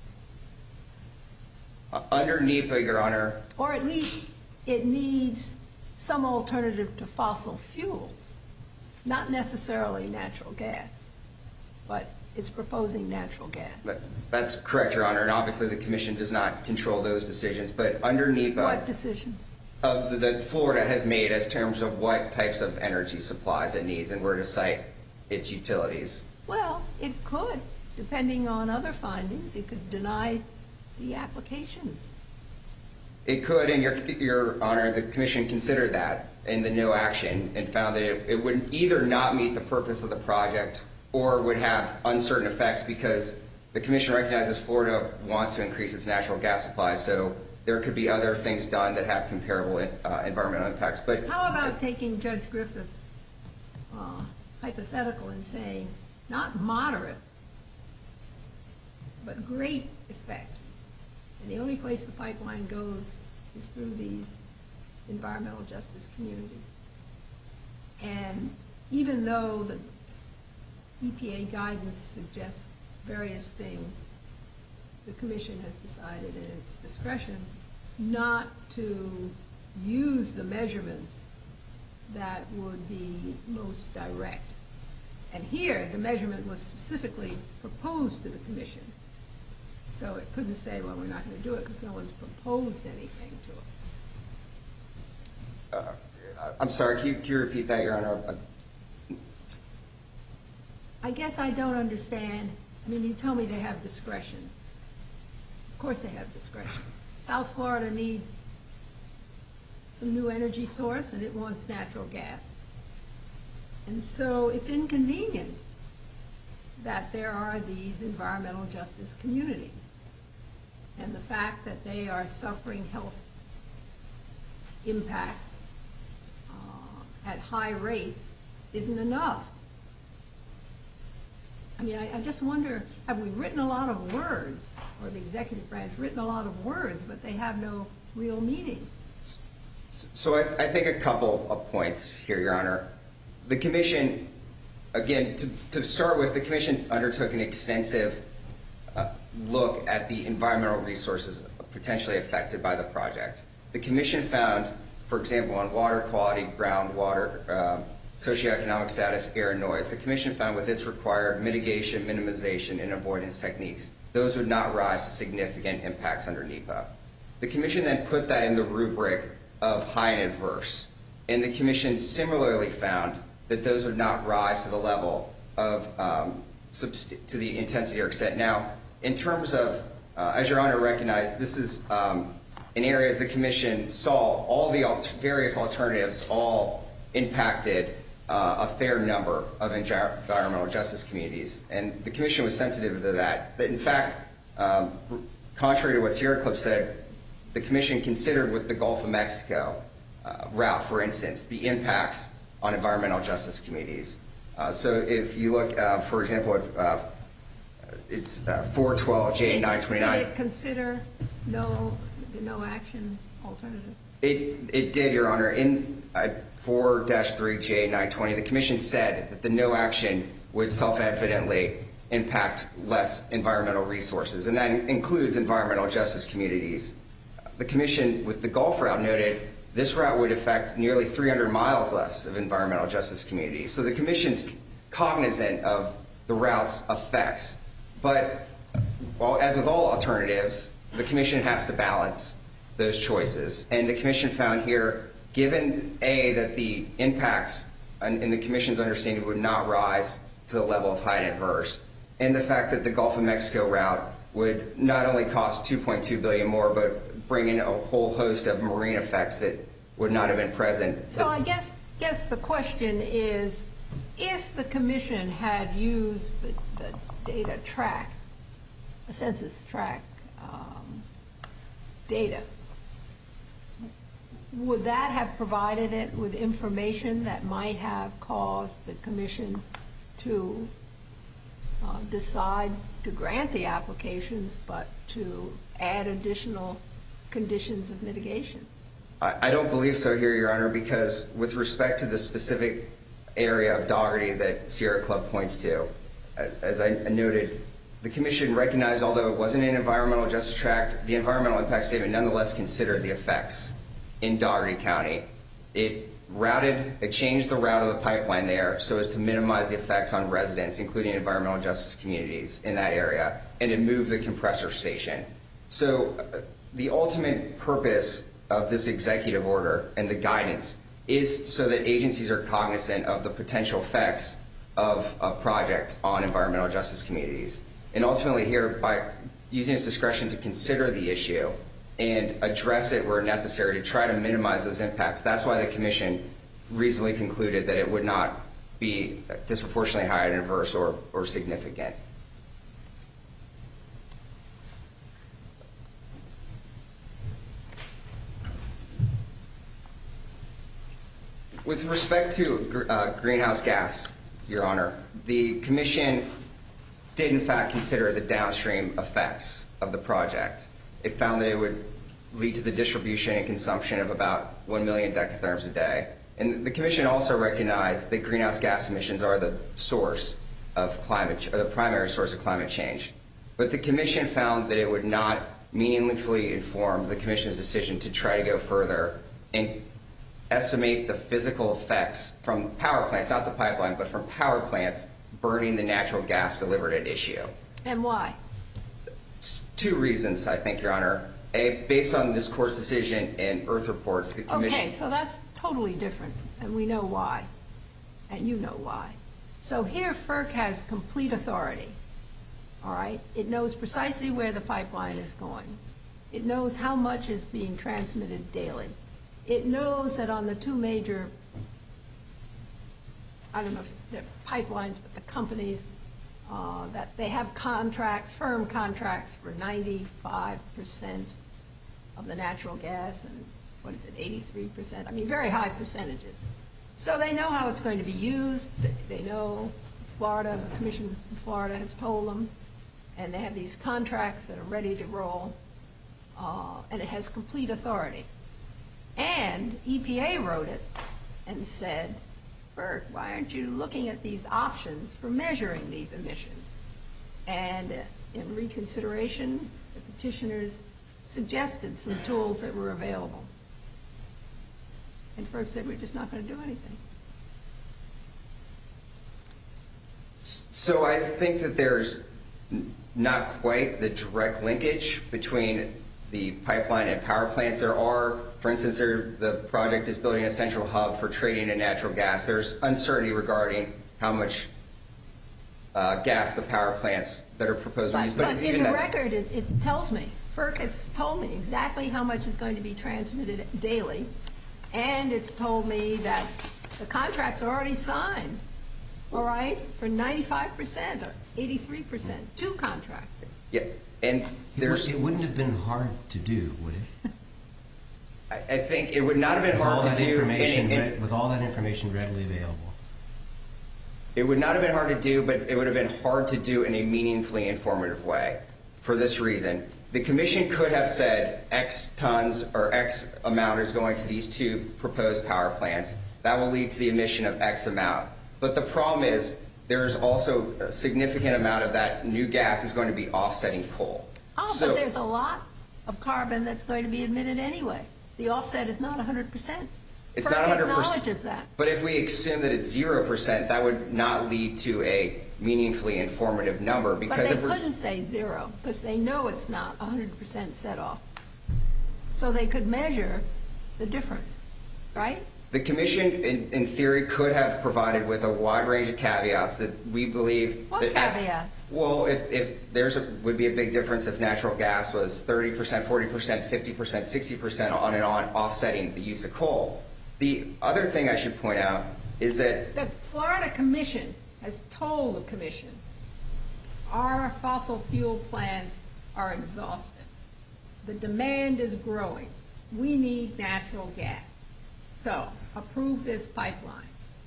Under NEPA, Your Honor. Or at least it needs some alternative to fossil fuels. Not necessarily natural gas, but it's proposing natural gas. That's correct, Your Honor, and obviously the Commission does not control those decisions. But under NEPA... What decisions? That Florida has made as terms of what types of energy supplies it needs and where to site its utilities. Well, it could, depending on other findings. It could deny the applications. It could, and Your Honor, the Commission considered that in the no action and found that it would either not meet the purpose of the project or would have uncertain effects because the Commission recognizes Florida wants to increase its natural gas supply, so there could be other things done that have comparable environmental impacts. But how about taking Judge Griffith's hypothetical and saying not moderate, but great effect. And the only place the pipeline goes is through these environmental justice communities. And even though the EPA guidance suggests various things, the Commission has decided in its discretion not to use the measurements that would be most direct. And here, the measurement was specifically proposed to the Commission. So it couldn't say, well, we're not going to do it because no one's proposed anything to us. I'm sorry, can you repeat that, Your Honor? I guess I don't understand. I mean, you tell me they have discretion. Of course they have discretion. South Florida needs some new energy source, and it wants natural gas. And so it's inconvenient that there are these environmental justice communities. And the fact that they are suffering health impacts at high rates isn't enough. I mean, I just wonder, have we written a lot of words, or the executive branch written a lot of words, but they have no real meaning? So I think a couple of points here, Your Honor. The Commission, again, to start with, the Commission undertook an extensive look at the environmental resources potentially affected by the project. The Commission found, for example, on water quality, groundwater, socioeconomic status, air, and noise, the Commission found with its required mitigation, minimization, and avoidance techniques, those would not rise to significant impacts under NEPA. The Commission then put that in the rubric of high and adverse. And the Commission similarly found that those would not rise to the level of, to the intensity or extent. Now, in terms of, as Your Honor recognized, this is in areas the Commission saw all the various alternatives all impacted a fair number of environmental justice communities. And the Commission was sensitive to that. That in fact, contrary to what Sierra Club said, the Commission considered with the Gulf of Mexico route, for instance, the impacts on environmental justice communities. So if you look, for example, at it's 412 J929. Did it consider the no action alternative? It did, Your Honor. In 4-3 J920, the Commission said that the no action would self-evidently impact less environmental resources, and that includes environmental justice communities. The Commission, with the Gulf route, noted this route would affect nearly 300 miles less of environmental justice communities. So the Commission's cognizant of the route's effects. But well, as with all alternatives, the Commission has to balance those choices. And the Commission found here, given A, that the impacts in the Commission's understanding would not rise to the level of high and adverse, and the fact that the Gulf of Mexico route would not only cost $2.2 billion more, but bring in a whole host of marine effects that would not have been present. So I guess the question is, if the Commission had used the data track, a census track data, would that have provided it with information that might have caused the Commission to decide to grant the applications, but to add additional conditions of mitigation? I don't believe so here, Your Honor, because with respect to the specific area of Daugherty that Sierra Club points to, as I noted, the Commission recognized, although it wasn't an environmental justice tract, the environmental impact statement nonetheless considered the effects in Daugherty County. It changed the route of the pipeline there so as to minimize the effects on residents, including environmental justice communities in that area, and it moved the compressor station. So the ultimate purpose of this executive order and the guidance is so that agencies are cognizant of the potential effects of a project on environmental justice communities. And ultimately here, by using its discretion to consider the issue and address it where necessary to try to minimize those impacts, that's why the Commission reasonably concluded that it would not be disproportionately high and adverse or significant. With respect to greenhouse gas Your Honor. The Commission did, in fact, consider the downstream effects of the project. It found that it would lead to the distribution and consumption of about 1 million decatherms a day. And the Commission also recognized that greenhouse gas emissions are the source of climate, or the primary source of climate change. But the Commission found that it would not meaningfully inform the Commission's decision to try to go further and estimate the physical effects from power plants, not the pipeline, but from power plants burning the natural gas delivered at issue. And why? Two reasons, I think, Your Honor. A, based on this Court's decision in Earth Reports, the Commission... Okay, so that's totally different, and we know why, and you know why. So here FERC has complete authority, all right? It knows precisely where the pipeline is going. It knows how much is being transmitted daily. It knows that on the two major, I don't know if they're pipelines, but the companies, that they have contracts, firm contracts for 95% of the natural gas and, 83%? I mean, very high percentages. So they know how it's going to be used. They know Florida, the Commission in Florida has told them, and they have these contracts that are ready to roll, and it has complete authority. And EPA wrote it and said, FERC, why aren't you looking at these options for measuring these emissions? And in reconsideration, the petitioners suggested some tools that were available. And FERC said, we're just not going to do anything. So I think that there's not quite the direct linkage between the pipeline and power plants. There are, for instance, the project is building a central hub for trading in natural gas. There's uncertainty regarding how much gas the power plants that are proposed to use. But in the record, it tells me, FERC has told me exactly how much is going to be transmitted daily, and it's told me that the contracts are already signed, all right, for 95% or 83%, two contracts. Yeah, and it wouldn't have been hard to do, would it? I think it would not have been hard to do with all that information readily available. It would not have been hard to do, but it would have been hard to do in a meaningfully informative way. For this reason, the Commission could have said X tons or X amount is going to these two proposed power plants. That will lead to the emission of X amount. But the problem is there's also a significant amount of that new gas is going to be offsetting coal. Oh, but there's a lot of carbon that's going to be emitted anyway. The offset is not 100%. It's not 100%. Acknowledges that. But if we assume that it's 0%, that would not lead to a meaningfully informative number. Because but they couldn't say 0 because they know it's not 100% set off. So they could measure the difference, right? The Commission, in theory, could have provided with a wide range of caveats that we believe... What caveats? Well, if there's would be a big difference if natural gas was 30%, 40%, 50%, 60% on and on, offsetting the use of coal. The other thing I should point out is that... The Florida Commission has told the Commission our fossil fuel plants are exhausted. The demand is growing. We need natural gas. So, approve this pipeline.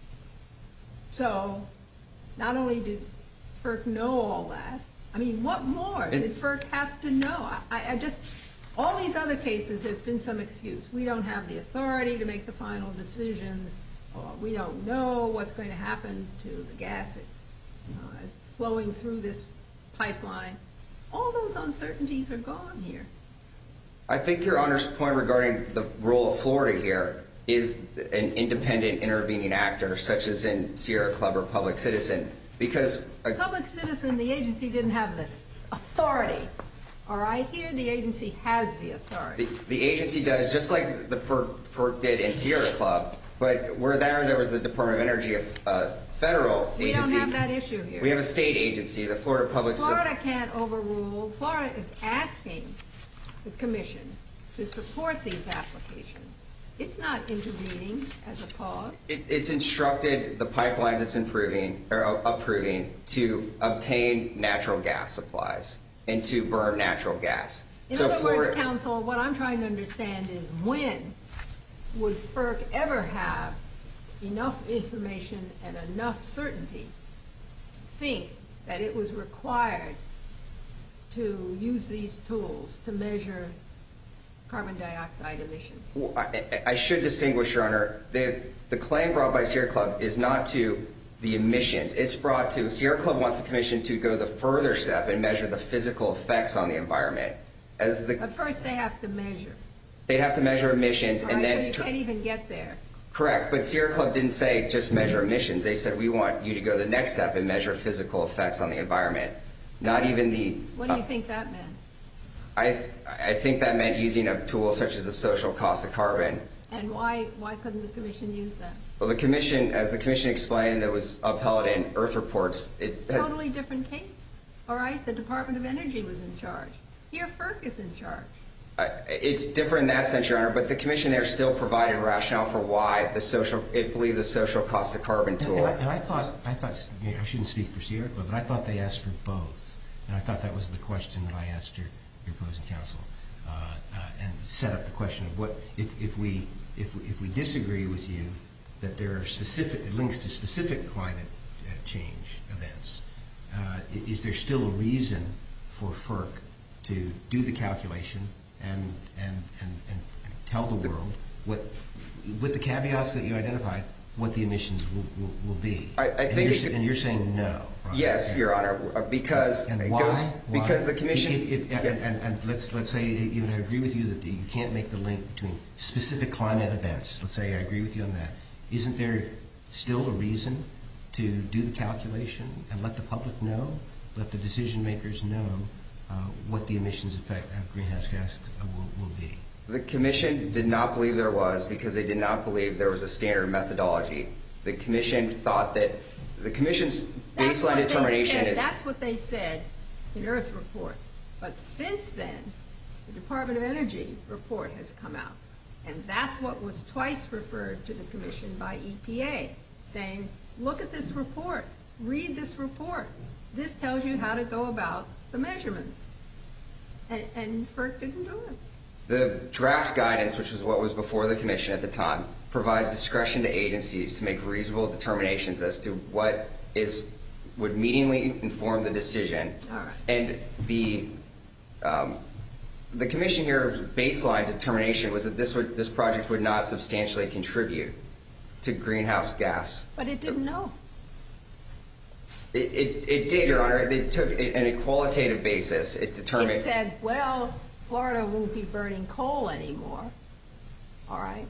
So, not only did FERC know all that, I mean, what more did FERC have to know? All these other cases, there's been some excuse. We don't have the authority to make the final decisions. Or we don't know what's going to happen to the gas as flowing through this pipeline. All those uncertainties are gone here. I think Your Honor's point regarding the role of Florida here is an independent intervening actor, such as in Sierra Club or Public Citizen, because... Public Citizen, the agency didn't have the authority. All right? Here, the agency has the authority. The agency does, just like the FERC did in Sierra Club, but where there was the Department of Energy, a federal agency. We don't have that issue here. We have a state agency, the Florida Public... Florida can't overrule. Florida is asking the Commission to support these applications. It's not intervening as a cause. It's instructed the pipelines it's approving to obtain natural gas supplies and to burn natural gas. In other words, counsel, what I'm trying to understand is when would FERC ever have enough information and enough certainty to think that it was required to use these tools to measure carbon dioxide emissions? Well, I should distinguish, Your Honor. The claim brought by Sierra Club is not to the emissions. It's brought to Sierra Club wants the commission to go the further step and measure the physical effects on the environment. But first they have to measure. They'd have to measure emissions, All and right, then so you can't even get there. Correct, but Sierra Club didn't say just measure emissions. They said we want you to go the next step and measure physical effects on the environment. Not even the. What do you think that meant? I think that meant using a tool such as the social cost of carbon. And why couldn't the commission use that? Well, the commission, as the commission explained, that was upheld in Earth reports. It has Totally different case. All right, the Department of Energy was in charge. Here, FERC is in charge. It's different in that sense, Your Honor, but the commission there still provided rationale for why it believed the social cost of carbon tool. And I thought I shouldn't speak for Sierra Club, but I thought they asked for both, and I thought that was the question that I asked your opposing counsel, and set up the question of what if we disagree with you that there are specific links to specific climate change events. Is there still a reason for FERC to do the calculation and tell the world what, with the caveats that you identified, what the emissions will be? I think and you're saying no. Right? Yes, Your Honor, because and it why? goes Why? because the commission. And let's say even I agree with you that you can't make the link between specific climate events. Let's say I agree with you on that. Isn't there still a reason to do the calculation and let the public know, let the decision makers know what the emissions effect of greenhouse gas will be? The commission did not believe there was because they did not believe there was a standard methodology. The commission thought that the commission's baseline determination is. That's what they said in Earth reports. But since then, the Department of Energy report has come out. And that's what was twice referred to the commission by EPA, saying, look at this report. Read this report. This tells you how to go about the measurements. And FERC didn't do it. The draft guidance, which was what was before the commission at the time, provides discretion to agencies to make reasonable determinations as to what would meaningfully inform the decision. All right. And the commission here's baseline determination was that this project would not substantially contribute to greenhouse gas. But it didn't know. It did, Your Honor. They took it on a qualitative basis. It determined. It said, well, Florida won't be burning coal anymore. All right.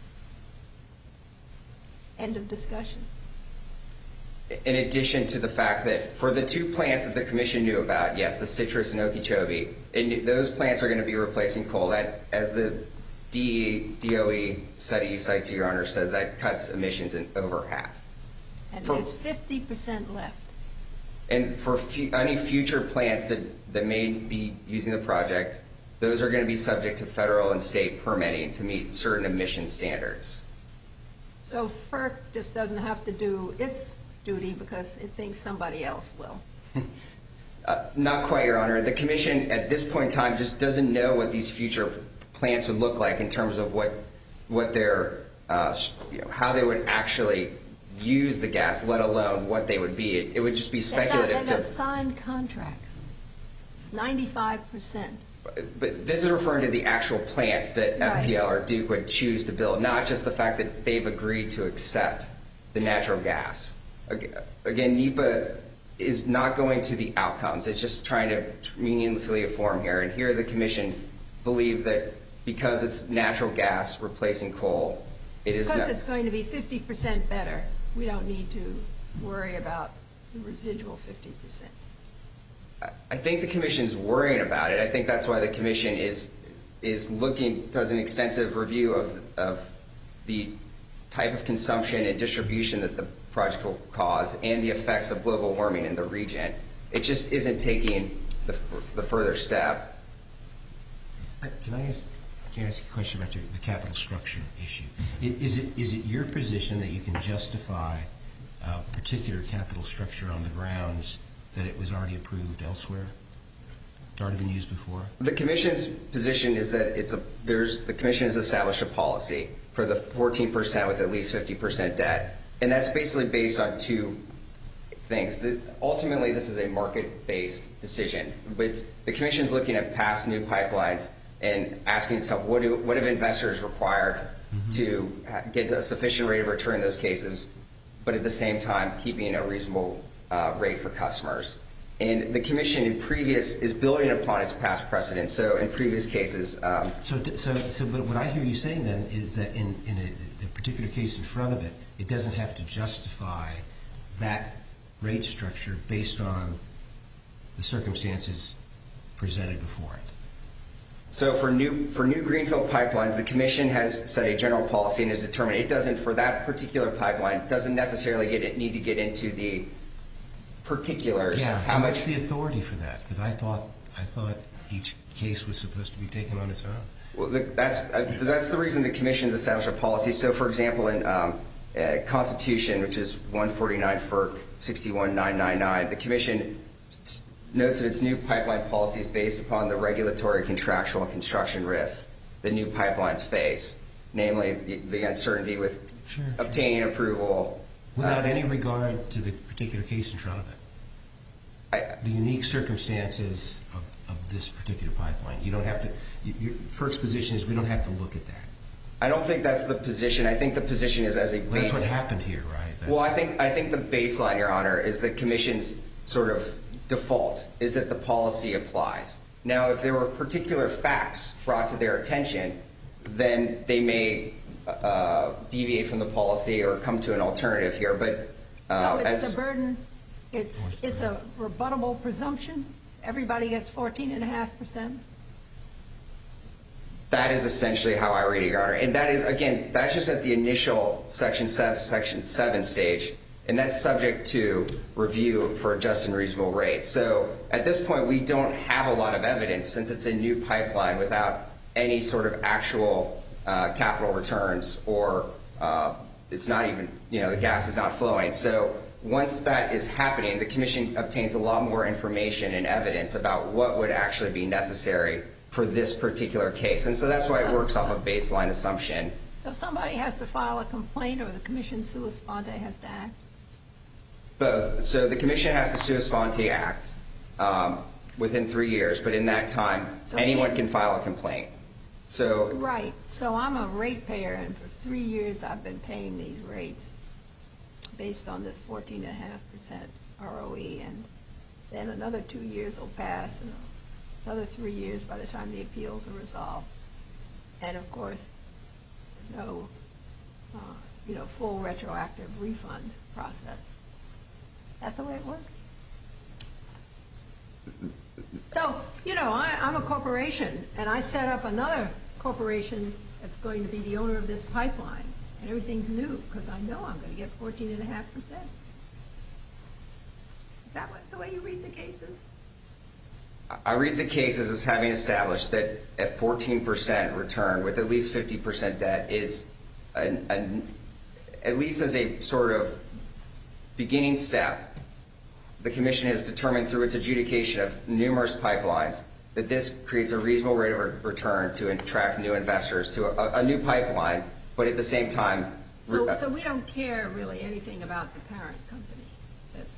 End of discussion. In addition to the fact that for the two plants that the commission knew about, yes, the Citrus and Okeechobee, those plants are going to be replacing coal. That, as the DOE study you cite to, Your Honor, says that cuts emissions in over half. And there's 50% left. And for any future plants that may be using the project, those are going to be subject to federal and state permitting to meet certain emission standards. So FERC just doesn't have to do its duty because it thinks somebody else will. Not quite, Your Honor. The commission at this point in time just doesn't know what these future plants would look like in terms of what their how they would actually use the gas, let alone what they would be. It would just be speculative. They got signed contracts, 95%. But this is referring to the actual plants that FPL or Duke would choose to build, not just the fact that they've agreed to accept the natural gas. Again, NEPA is not going to the outcomes. It's just trying to meaningfully inform here. And here the commission believed that because it's natural gas replacing coal, it is because it's going to be 50% better, we don't need to worry about the residual 50%. I think the commission's worrying about it. I think that's why the commission does an extensive review of the type of consumption and distribution that the project will cause and the effects of global warming in the region. It just isn't taking the further step. Can I ask a question about the capital structure issue? Is it your position that you can justify a particular capital structure on the grounds that it was already approved elsewhere? It's already been used before? The commission's position is that the commission has established a policy for the 14% with at least 50% debt. And that's basically based on two things. Ultimately, this is a market-based decision. But the Commission is looking at past new pipelines and asking itself, what have investors required to get a sufficient rate of return in those cases, but at the same time keeping a reasonable rate for customers. And the Commission is building upon its past precedents. So in previous cases... But what I hear you saying then is that in a particular case in front of it, it doesn't have to justify that rate structure based on the circumstances presented before it. So for new greenfield pipelines, the Commission has set a general policy and has determined it doesn't, for that particular pipeline, doesn't necessarily need to get into the particulars. Yeah, how much the authority for that? Because I thought each case was supposed to be taken on its own. Well, that's the reason the Commission's established a policy. So, for example, in Constitution, which is 149 FERC 61999, the Commission notes that its new pipeline policy is based upon the regulatory, contractual, and construction risks that new pipelines face, namely the uncertainty with obtaining approval. Without any regard to the particular case in front of it. The unique circumstances of this particular pipeline. You don't have to... FERC's position is we don't have to look at that. I don't think that's the position. I think the position is as a base... Well, that's what happened here, right? Well, I think the baseline, Your Honor, is the Commission's sort of default, is that the policy applies. Now, if there were particular facts brought to their attention, then they may deviate from the policy or come to an alternative here. But so it's the burden. It's a rebuttable presumption. Everybody gets 14.5%. That is essentially how I read it, Your Honor. And that is, again, that's just at the initial Section 7 stage, and that's subject to review for a just and reasonable rate. So at this point, we don't have a lot of evidence, since it's a new pipeline without any sort of actual capital returns, or it's not even, the gas is not flowing. So once that is happening, the Commission obtains a lot more information and evidence about what would actually be necessary for this particular case. And so that's why it works off a baseline assumption. So somebody has to file a complaint, or the Commission sua sponte has to act? Both. So the Commission has to sua sponte act within 3 years, but in that time, anyone can file a complaint. So right. So I'm a ratepayer, and for 3 years I've been paying these rates based on this 14.5% ROE, and then another 2 years will pass, and another 3 years by the time the appeals are resolved. And of course, no, full retroactive refund process. Is that the way it works? So, I'm a corporation, and I set up another corporation that's going to be the owner of this pipeline, and everything's new because I know I'm going to get 14.5%. Is that the way you read the cases? I read the cases as having established that a 14% return with at least 50% debt is, at least as a sort of beginning step, the Commission has determined through its adjudication of numerous pipelines that this creates a reasonable rate of return to attract new investors to a new pipeline, but at the same time... So we don't care really anything about the parent company, says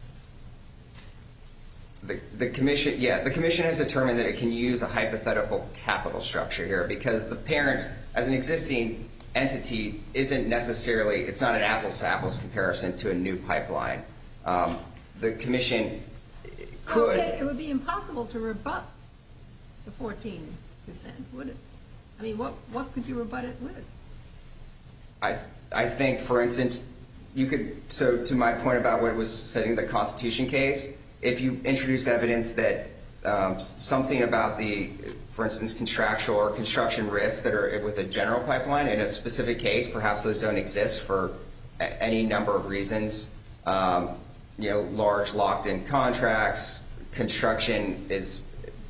FERC. The Commission has determined that it can use a hypothetical capital structure here because the parent, as an existing entity, isn't necessarily, it's not an apples-to-apples comparison to a new pipeline. The Commission could... So it would be impossible to rebut the 14%, would it? I mean, what could you rebut it with? I think, for instance, you could, so to my point about what was said in the Constitution case, if you introduced evidence that something about the, for instance, contractual or construction risks that are with a general pipeline in a specific case, perhaps those don't exist for any number of reasons, large locked-in contracts, construction is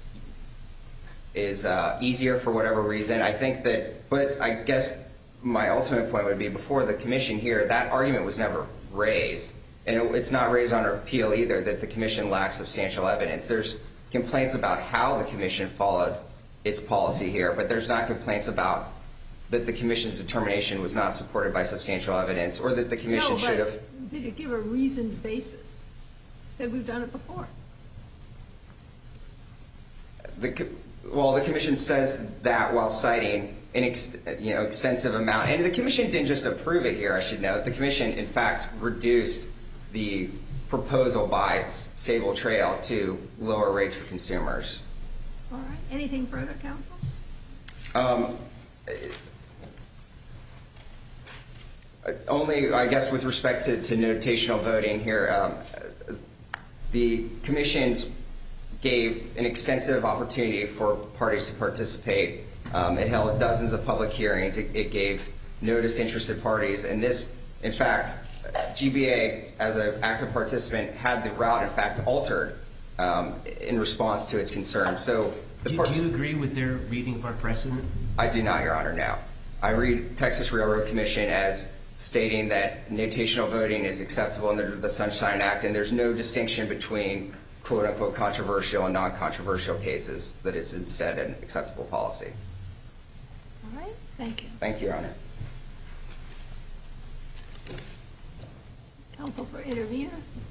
easier for whatever reason. I think that, but I guess my ultimate point would be before the Commission here, that argument was never raised. And it's not raised on appeal either that the Commission lacks substantial evidence. There's complaints about how the Commission followed its policy here, but there's not complaints about that the Commission's determination was not supported by substantial evidence, or that the Commission should have... Did it give a reasoned basis? Said we've done it before. The Commission says that while citing an extensive amount, and the Commission didn't just approve it here, I should note. The Commission, in fact, reduced the proposal by Sable Trail to lower rates for consumers. All right. Anything further, Counsel? Only, I guess, with respect to notational voting here, the Commission gave an extensive opportunity for parties to participate. It held dozens of public hearings. It gave notice to interested parties. And this, in fact, GBA, as an active participant, had the route, in fact, altered in response to its concerns. So, do you agree with their reading of our precedent? I do not, Your Honor, no. I read Texas Railroad Commission as stating that notational voting is acceptable under the Sunshine Act, and there's no distinction between quote-unquote controversial and non-controversial cases, that it's instead an acceptable policy. All right. Thank you. Thank you, Your Honor. Counsel for intervener.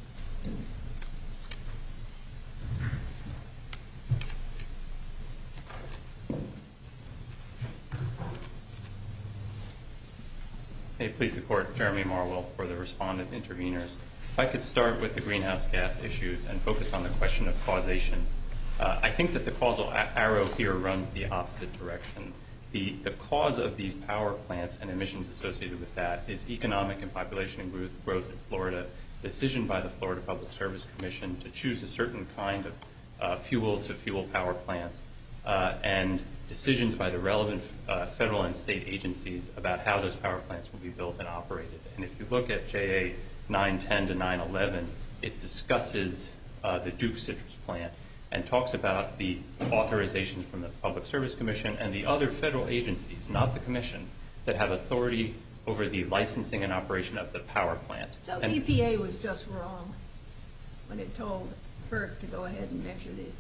May it please the Court, Jeremy Marwell for the respondent interveners. If I could start with the greenhouse gas issues and focus on the question of causation. I think that the causal arrow here runs the opposite direction. The cause of these power plants and emissions associated with that is economic and population growth in Florida, decision by the Florida Public Service Commission to choose a certain kind of fuel-to-fuel power plants, and decisions by the relevant federal and state agencies about how those power plants will be built and operated. And if you look at JA 910 to 911, it discusses the Duke Citrus plant and talks about the authorizations from the Public Service Commission and the other federal agencies, not the Commission, that have authority over the licensing and operation of the power plant. So EPA was just wrong when it told FERC to go ahead and measure these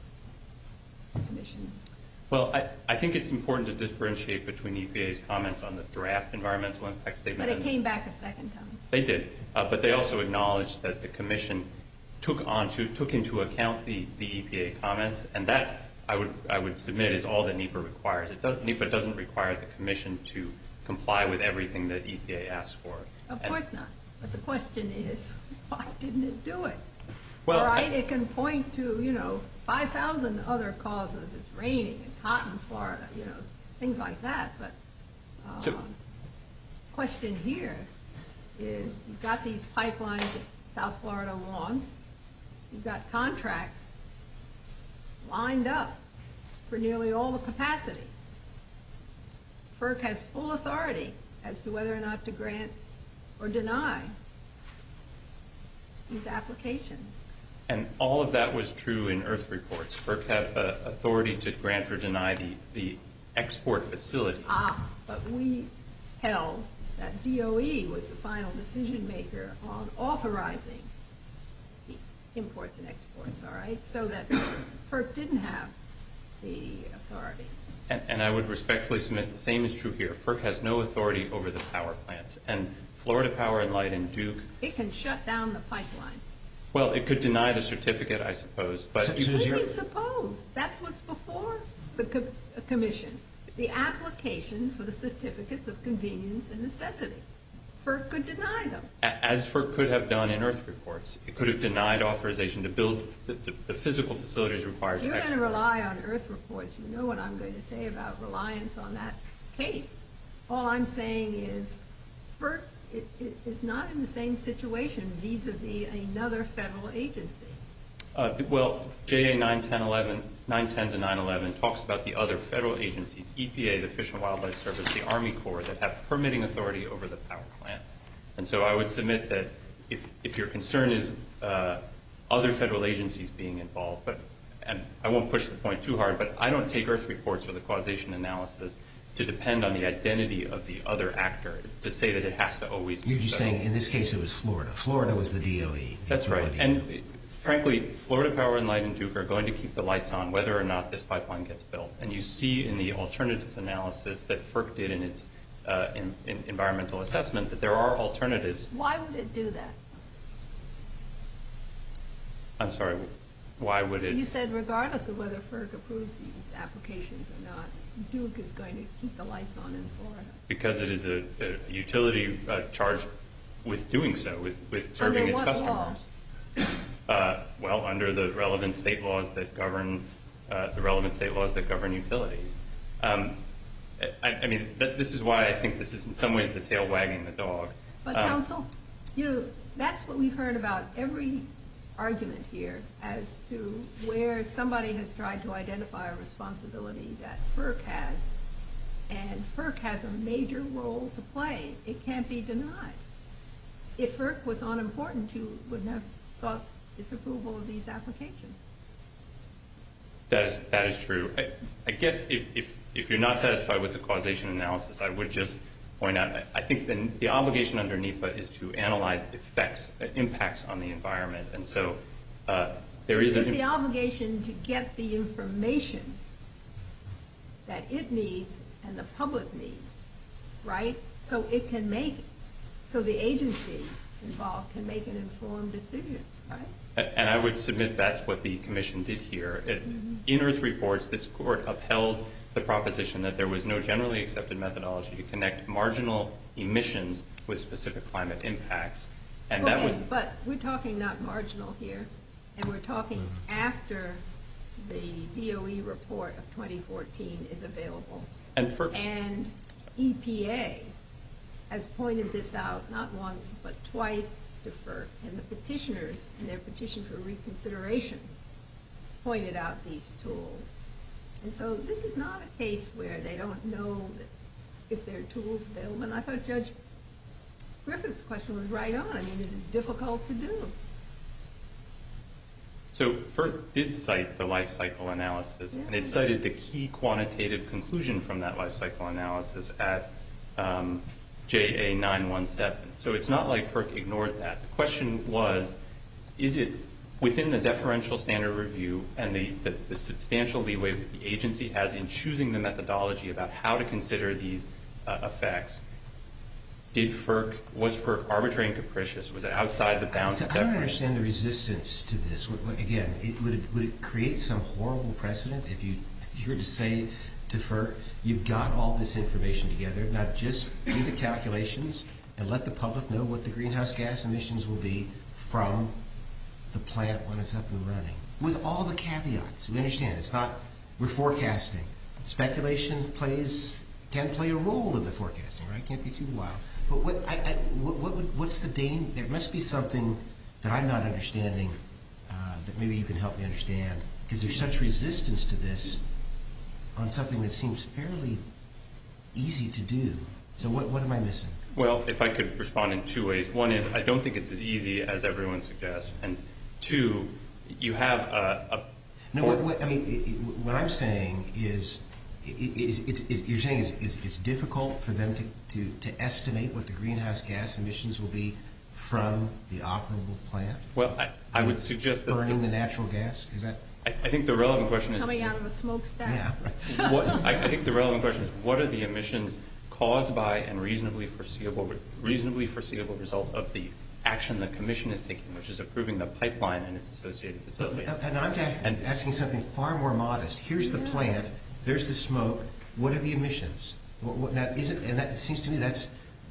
emissions. Well, I think it's important to differentiate between EPA's comments on the draft environmental impact statement. But it came back a second time. They did, but they also acknowledged that the Commission took into account the EPA comments, and that I would submit is all that NEPA requires. NEPA doesn't require the Commission to comply with everything that EPA asks for. Of course not. But the question is, why didn't it do it? Well, all right, it can point to 5,000 other causes. It's raining. It's hot in Florida. Things like that. But the question here is, you've got these pipelines that South Florida wants. You've got contracts lined up for nearly all the capacity. FERC has full authority as to whether or not to grant or deny these applications. And all of that was true in Earth reports. FERC had authority to grant or deny the export facilities. But we held that DOE was the final decision maker on authorizing the imports and exports, all right? So that FERC didn't have the authority. And I would respectfully submit the same is true here. FERC has no authority over the power plants. And Florida Power and Light and Duke... It can shut down the pipeline. Well, it could deny the certificate, I suppose. But what do you suppose? That's what's before the Commission. The application for the certificates of convenience and necessity. FERC could deny them. As FERC could have done in Earth reports. It could have denied authorization to build the physical facilities required to export. You're going to rely on Earth reports. You know what I'm going to say about reliance on that case. All I'm saying is FERC is not in the same situation vis-a-vis another federal agency. Well, JA 910 to 911 talks about the other federal agencies, EPA, the Fish and Wildlife Service, the Army Corps, that have permitting authority over the power plants. And so I would submit that if your concern is other federal agencies being involved, and I won't push the point too hard, but I don't take Earth reports for the causation analysis to depend on the identity of the other actor, to say that it has to always be. You're just saying in this case it was Florida. Florida was the DOE. That's right. And Frankly, Florida Power and Light and Duke are going to keep the lights on whether or not this pipeline gets built. And you see in the alternatives analysis that FERC did in its in environmental assessment that there are alternatives. Why would it do that? I'm sorry, why would it? You said regardless of whether FERC approves these applications or not, Duke is going to keep the lights on in Florida. Because it is a utility charged with doing so, with serving its customers. Under what law? Well, under the relevant state laws that govern utilities. I mean, this is why I think this is in some ways the tail wagging the dog. But counsel, that's what we've heard about every argument here as to where somebody has tried to identify a responsibility that FERC has, and FERC has a major role to play. It can't be denied. If FERC was unimportant, you wouldn't have sought its approval of these applications. That is true. I guess if you're not satisfied with the causation analysis, I would just point out, I think the obligation under NEPA is to analyze impacts on the environment. And so there is It's the obligation to get the information that it needs and the public needs, right? So it can so the agency involved can make an informed decision, right? And I would submit that's what the commission did here. In Earth reports, this court upheld the proposition that there was no generally accepted methodology to connect marginal emissions with specific climate impacts. And that was. But we're talking not marginal here, and we're talking after the DOE report of 2014 is available. And EPA has pointed this out not once but twice to FERC, and the petitioners in their petition for reconsideration pointed out these tools. And so this is not a case where they don't know if there are tools available. And I thought Judge Griffith's question was right on. I mean, is it difficult to do? So FERC did cite the life cycle analysis, and it cited the key quantitative conclusion from that life cycle analysis at JA 917. So it's not like FERC ignored that. The question was, is it within the deferential standard review and the substantial leeway that the agency has in choosing the methodology about how to consider these effects? Was FERC arbitrary and capricious? Was it outside the bounds of deference? I don't understand the resistance to this. Again, would it create some horrible precedent if you were to say to FERC, you've got all this information together, now just do the calculations and let the public know what the greenhouse gas emissions will be from the plant when it's up and running, with all the caveats. We understand it's not, we're forecasting. Speculation can play a role in the forecasting, right? Can't be too wild. But what's the danger? There must be something that I'm not understanding that maybe you can help me understand, because there's such resistance to this on something that seems fairly easy to do. So what am I missing? Well, if I could respond in two ways. One is I don't think it's as easy as everyone suggests. And two, you have a... No, what I'm saying is you're saying it's difficult for them to estimate what the greenhouse gas emissions will be from the operable plant? Well, I would suggest that... Burning the natural gas? Is that... I think the relevant question is... Coming out of a smokestack? Yeah, right. I think the relevant question is, what are the emissions caused by and reasonably foreseeable result of the action the Commission is taking, which is approving the pipeline and its associated facilities? And I'm asking something far more modest. Here's the plant. There's the smoke. What are the emissions? And that seems to me that's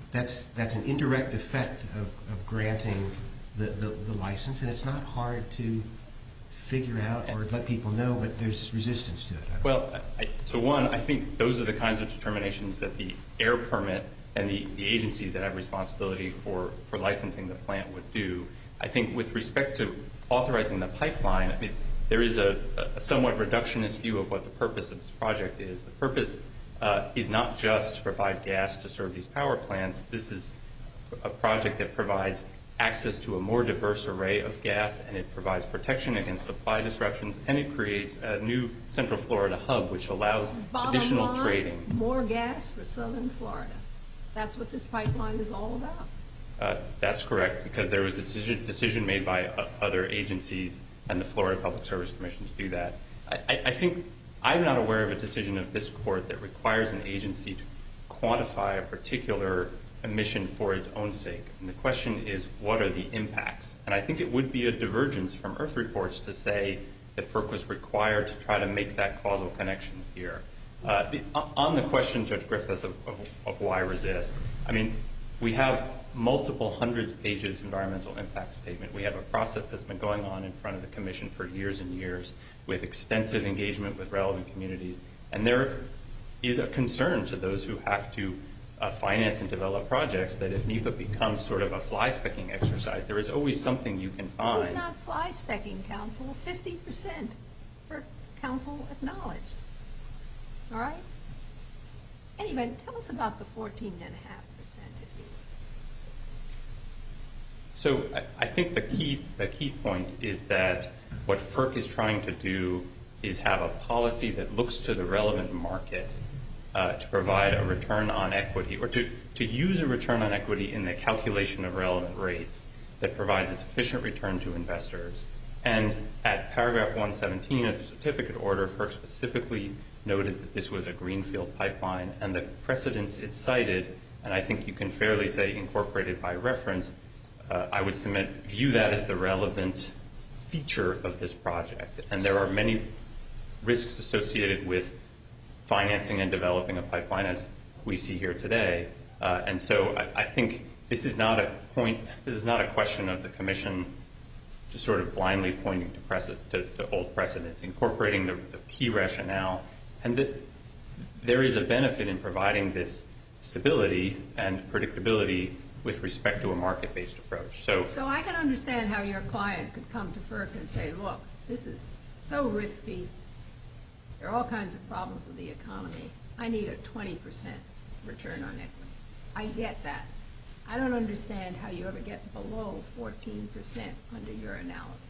an indirect effect of granting the license, and it's not hard to figure out or let people know, but there's resistance to it. Well, so one, I think those are the kinds of determinations that the air permit and the agencies that have responsibility for licensing the plant would do. I think with respect to authorizing the pipeline, there is a somewhat reductionist view of what the purpose of this project is. The purpose is not just to provide gas to serve these power plants. This is a project that provides access to a more diverse array of gas, and it provides protection against supply disruptions, and it creates a new Central Florida hub, which allows additional trading. More gas for Southern Florida. That's what this pipeline is all about. That's correct, because there was a decision made by other agencies and the Florida Public Service Commission to do that. I think I'm not aware of a decision of this court that requires an agency to quantify a particular emission for its own sake. And the question is, what are the impacts? And I think it would be a divergence from Earth reports to say that FERC was required to try to make that causal connection here. On the question, Judge Griffith, of why resist, I mean, we have multiple hundreds of pages environmental impact statement. We have a process that's been going on in front of the Commission for years and years with extensive engagement with relevant communities. And there is a concern to those who have to finance and develop projects that if NEPA becomes sort of a fly-specking exercise, there is always something you can find. This is not fly-specking, Council. 50% for Council acknowledged. All right? Anyway, tell us about the 14.5%, if you would. So I think the key point is that what FERC is trying to do is have a policy that looks to the relevant market to provide a return on equity, or to use a return on equity in the calculation of relevant rates that provides a sufficient return to investors. And at paragraph 117 of the certificate order, FERC specifically noted that this was a greenfield pipeline, and the precedents it cited, and I think you can fairly say incorporated by reference, I would view that as the relevant feature of this project. And there are many risks associated with financing and developing a pipeline, as we see here today. And so I think this is not a question of the Commission just sort of blindly pointing to old precedents, incorporating the key rationale, and that there is a benefit in providing this stability and predictability with respect to a market-based approach. So I can understand how your client could come to FERC and say, look, this is so risky. There are all kinds of problems with the economy. I need a 20% return on equity. I get that. I don't understand how you ever get below 14% under your analysis.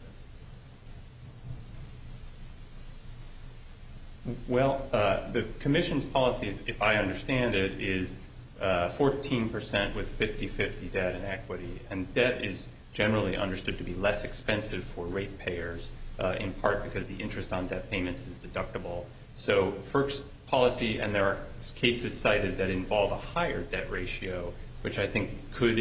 Well, the Commission's policy, if I understand it, is 14% with 50-50 debt and equity. And debt is generally understood to be less expensive for ratepayers, in part because the interest on debt payments is deductible. So FERC's policy, and there are cases cited that involve a higher debt ratio, which I think could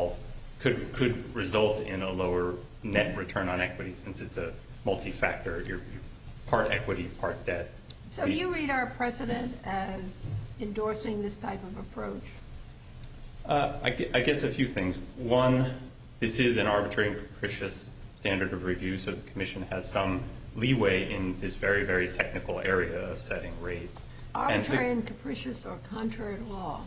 result in a lower net return on equity, since it's a multi-factor, you're part equity, part debt. So do you read our precedent as endorsing this type of approach? I guess a few things. One, this is an arbitrary and capricious standard of review, so the Commission has some leeway in this very, very technical area of setting rates. Arbitrary and capricious or contrary to law?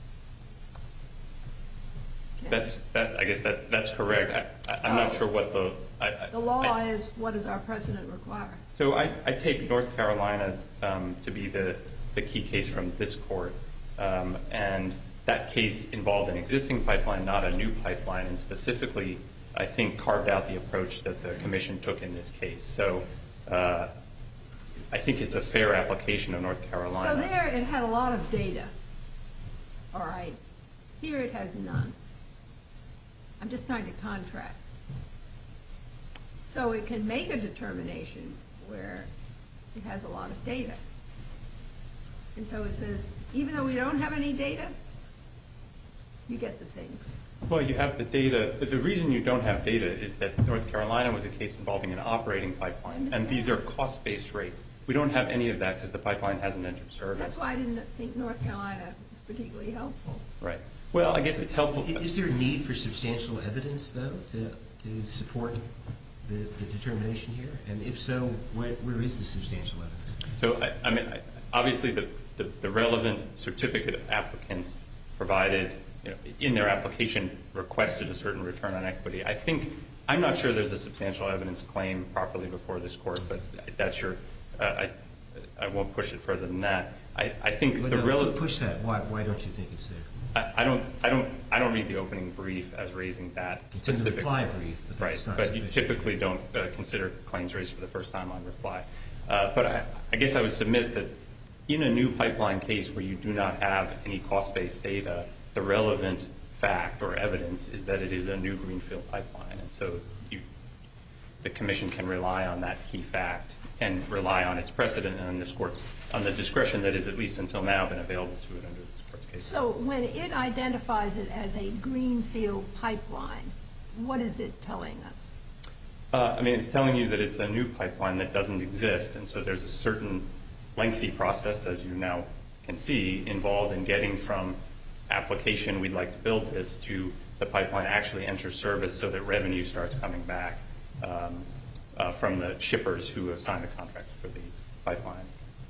I guess that's correct. I'm not sure what the law is. What does our precedent require? So I take North Carolina to be the key case from this court, and that case involved an existing pipeline, not a new pipeline, and specifically, I think, carved out the approach that the Commission took in this case. So I think it's a fair application of North Carolina. So there it had a lot of data. All right. Here it has none. I'm just trying to contrast. So it can make a determination where it has a lot of data. And so it says, even though we don't have any data, you get the same. Well, you have the data. The reason you don't have data is that North Carolina was a case involving an operating pipeline, and these are cost-based rates. We don't have any of that because the pipeline hasn't entered service. That's why I didn't think North Carolina was particularly helpful. Right. Well, I guess it's helpful. Is there a need for substantial evidence, though, to support the determination here? And if so, where is the substantial evidence? So, I mean, obviously the relevant certificate applicants provided, in their application requested a certain return on equity. I'm not sure there's a substantial evidence claim properly before this court, but that's I won't push it further than that. I think the relevant push that. Why don't you think it's there? I don't read the opening brief as raising that specific. It's in the reply brief, but that's not But you typically don't consider claims raised for the first time on reply. But I guess I would submit that in a new pipeline case where you do not have any cost-based data, the relevant fact or evidence is that it is a new greenfield pipeline. And so the commission can rely on that key fact and rely on its precedent and on the discretion that has at least until now been available to it under this court's case. So when it identifies it as a greenfield pipeline, what is it telling us? It's telling you that it's a new pipeline that doesn't exist, and so there's a certain lengthy process, as you now can see, involved in getting from application, we'd like to build this, to the pipeline actually enters service so that revenue starts coming back from the shippers who have signed the contract for the pipeline.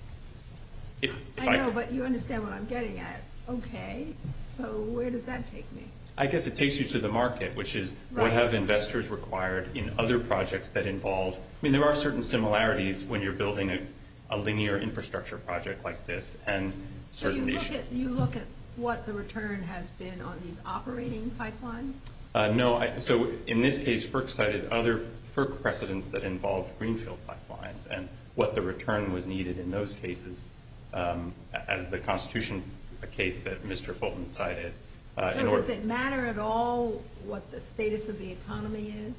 I know, but you understand what I'm getting at. Okay, so where does that take me? I guess it takes you to the market, which is what have investors required in other projects that involve, there are certain similarities when you're building a linear infrastructure project like this and certain issues. So you look at what the return has been on these operating pipelines? No, so in this case, FERC cited other FERC precedents that involved greenfield pipelines and what the return was needed in those cases, as the Constitution case that Mr. Fulton cited. So does it matter at all what the status of the economy is?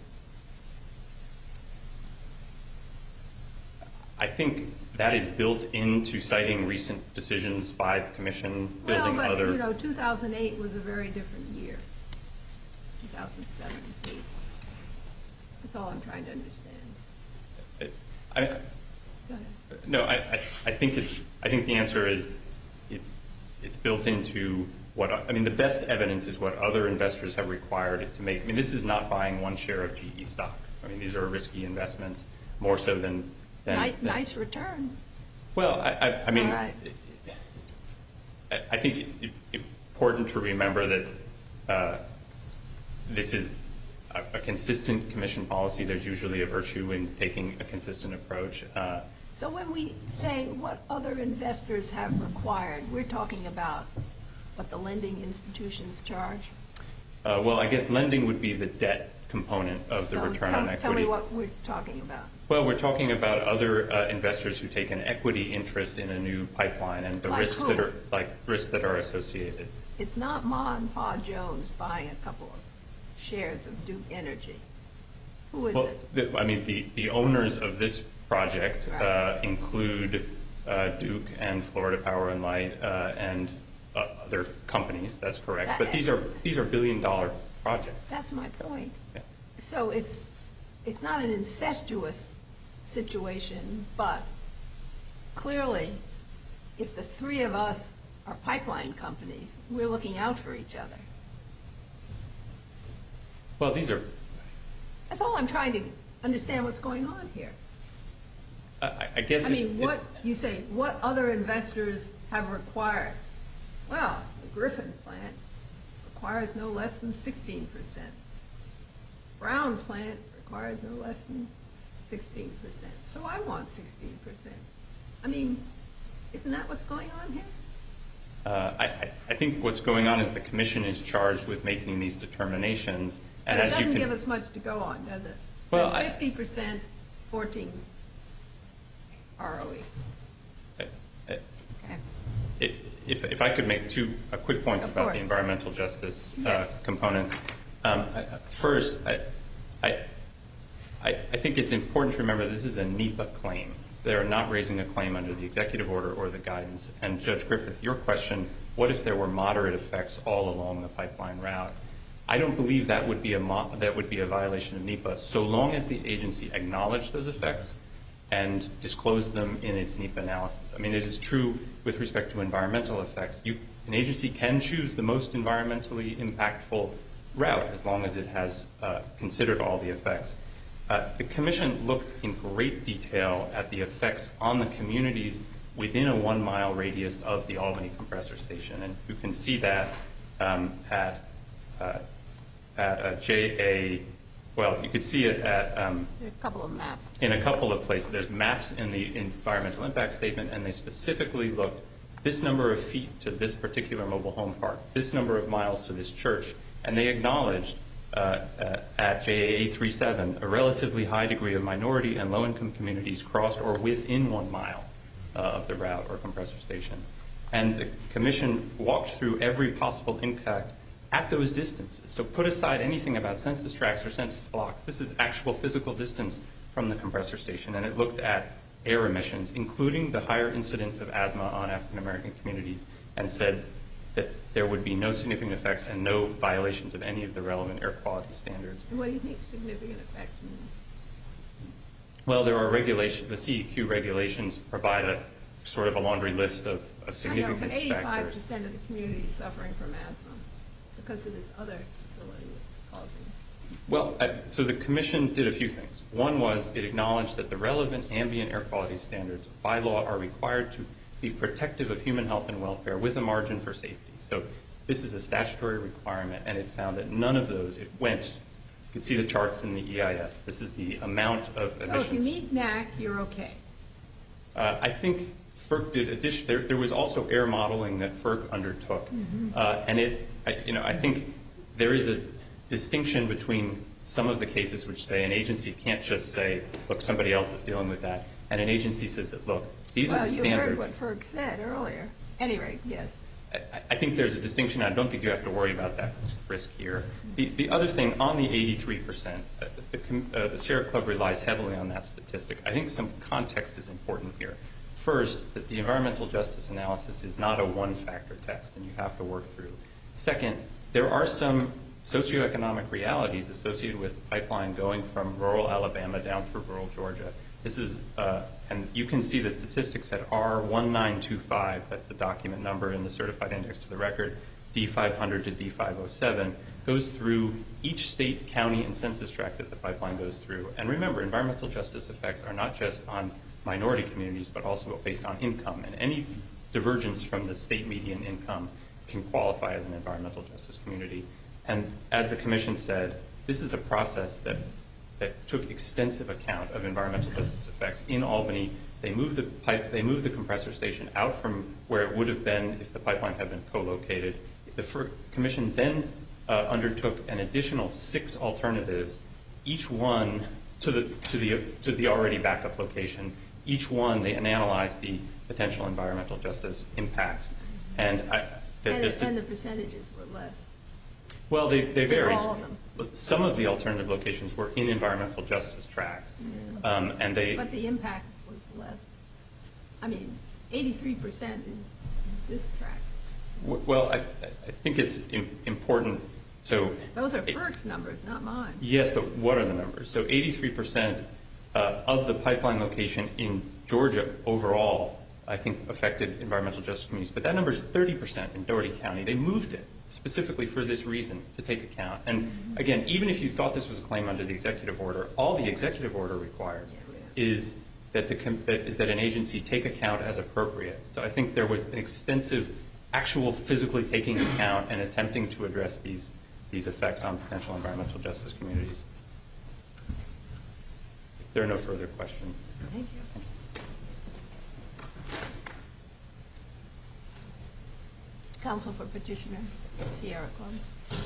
I think that is built into citing recent decisions by the Commission, building other... Well, but 2008 was a very different year. 2007 and 2008. That's all I'm trying to understand. Go ahead. No, I think the answer is it's built into what the best evidence is what other investors have required it to make. This is not buying one share of GE stock. These are risky investments more so than nice return. Well, All right. I think it's important to remember that this is a consistent Commission policy. There's usually a virtue in taking a consistent approach. So when we say what other investors have required, we're talking about what the lending institutions charge? Well, I guess lending would be the debt component of the return on equity. Tell me what we're talking about. Well, we're talking about other investors who take an equity interest in a new pipeline and the risks that are associated. It's not Ma and Pa Jones buying a couple of shares of Duke Energy. Who is it? The owners of this project include Duke and Florida Power and Light and other companies. That's correct. But these are billion-dollar projects. That's my point. Yeah. So it's not an incestuous situation, but clearly, if the three of us are pipeline companies, we're looking out for each other. Well, That's all I'm trying to understand what's going on here. I guess. You say what other investors have required? Well, the Griffin plant requires no less than 16%. Brown plant requires no less than 16%. So I want 16%. Isn't that what's going on here? I think what's going on is the Commission is charged with making these determinations. And it doesn't give us much to go on, does it? It says 50%, 14 ROE. Okay. If I could make two quick points about the environmental justice component. First, I think it's important to remember this is a NEPA claim. They are not raising a claim under the executive order or the guidance. And Judge Griffith, your question, what if there were moderate effects all along the pipeline route? I don't believe that would be a violation of NEPA so long as the agency acknowledged those effects and disclosed them in its NEPA analysis. It is true with respect to environmental effects. An agency can choose the most environmentally impactful route as long as it has considered all the effects. The Commission looked in great detail at the effects on the communities within a 1 mile radius of the Albany compressor station. And you can see that at JA, well, you could see it at a couple of maps. In a couple of places. There's maps in the environmental impact statement, and they specifically looked this number of feet to this particular mobile home park, this number of miles to this church, and they acknowledged at JA 837 a relatively high degree of minority and low-income communities crossed or within 1 mile of the route or compressor station. And the Commission walked through every possible impact at those distances. So put aside anything about census tracts or census blocks. This is actual physical distance from the compressor station, and it looked at air emissions, including the higher incidence of asthma on African American communities, and said that there would be no significant effects and no violations of any of the relevant air quality standards. And what do you think significant effects mean? Well, there are regulations. The CEQ regulations provide a sort of a laundry list of significant factors. I know, but 85% of the community is suffering from asthma because of this other facility that's causing it. Well, so the commission did a few things. One was it acknowledged that the relevant ambient air quality standards by law are required to be protective of human health and welfare with a margin for safety. So this is a statutory requirement, and it found that none of those, it went, you can see the charts in the EIS. This is the amount of emissions. So if you meet NAC, you're okay? I think FERC did there was also air modeling that FERC undertook. And I think there is a distinction between some of the cases which say an agency can't just say, look, somebody else is dealing with that, and an agency says that, look, these are the standards. Well, you heard what FERC said earlier. Anyway, yes. I think there's a distinction. I don't think you have to worry about that risk here. The other thing, on the 83%, the Sierra Club relies heavily on that statistic. I think some context is important here. First, that the environmental justice analysis is not a one-factor test, and you have to work through. Second, there are some socioeconomic realities associated with pipeline going from rural Alabama down through rural Georgia. This is, and you can see the statistics at R1925, that's the document number in the certified index to the record, D500 to D507, goes through each state, county, and census tract that the pipeline goes through. And remember, environmental justice effects are not just on minority communities, but also based on income. And any divergence from the state median income can qualify as an environmental justice community. And as the commission said, this is a process that took extensive account of environmental justice effects. In Albany, they moved the compressor station out from where it would have been if the pipeline had been co-located. The commission then undertook an additional 6 alternatives, each one to the already backup location. Each one, they analyzed the potential environmental justice impacts. And the percentages were less. Well, they varied. All of them. Some of the alternative locations were in environmental justice tracts. Yeah. But the impact was less. I mean, 83% is this tract. Well, I think it's important. So those are FERC's numbers, not mine. Yes, but what are the numbers? So 83% of the pipeline location in Georgia overall, I think, affected environmental justice communities. But that number is 30% in Doherty County. They moved it specifically for this reason, to take account. And again, even if you thought this was a claim under the executive order, all the executive order requires is that an agency take account as appropriate. So I think there was an extensive actual physically taking account and attempting to address these effects on potential environmental justice communities. If there are no further questions. Thank you. Counsel for Petitioner, Sierra Club.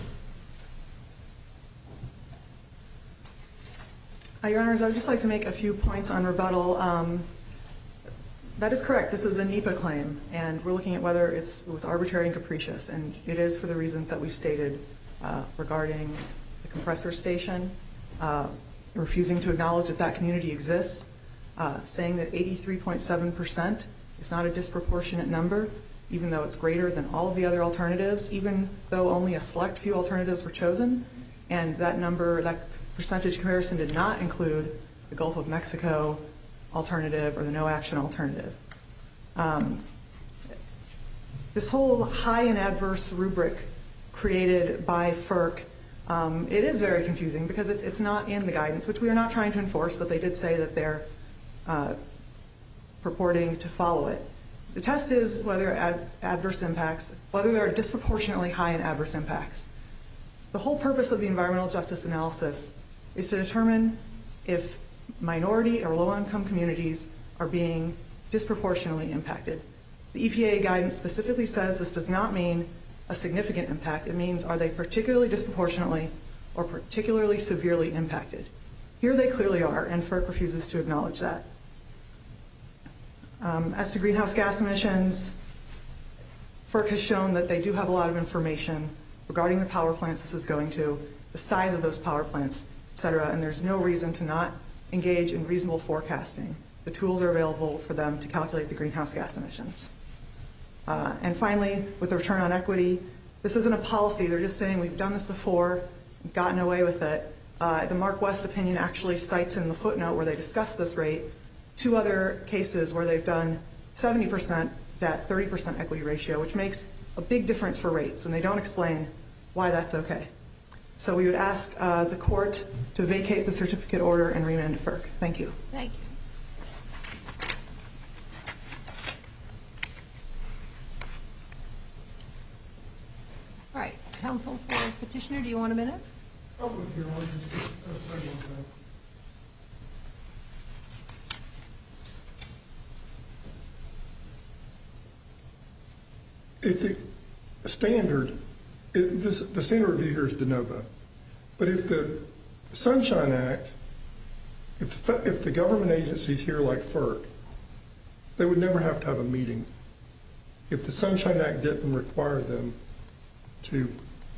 Your Honors, I would just like to make a few points on rebuttal. That is correct. This is a NEPA claim, and we're looking at whether it was arbitrary and capricious, and it is for the reasons that we've stated regarding the compressor station, refusing to acknowledge that that community exists, saying that 83.7% is not a disproportionate number, even though it's greater than all of the other alternatives, even though only a select few alternatives were chosen. And that number, that percentage comparison did not include the Gulf of Mexico alternative or the no action alternative. This whole high and adverse rubric created by FERC, it is very confusing because it's not in the guidance, which we are not trying to enforce, but they did say that they're purporting to follow it. The test is whether adverse impacts, whether there are disproportionately high and adverse impacts. The whole purpose of the environmental justice analysis is to determine if minority or low-income communities are being disproportionately impacted. The EPA guidance specifically says this does not mean a significant impact. It means are they particularly disproportionately or particularly severely impacted. Here they clearly are, and FERC refuses to acknowledge that. As to greenhouse gas emissions, FERC has shown that they do have a lot of information regarding the power plants this is going to, the size of those power plants, et cetera, and there's no reason to not engage in reasonable forecasting. The tools are available for them to calculate the greenhouse gas emissions. And finally, with the return on equity, this isn't a policy. They're just saying we've done this before, gotten away with it. The Mark West opinion actually cites in the footnote where they discuss this rate 2 other cases where they've done 70% debt, 30% equity ratio, which makes a big difference for rates, and they don't explain why that's okay. So we would ask the court to vacate the certificate order and remand to FERC. Thank you. Thank you. All right, counsel for petitioner, do you want a minute? If the standard, the standard review here is de novo, but if the Sunshine Act, if the government agencies here like FERC, they would never have to have a meeting. If the Sunshine Act didn't require them to,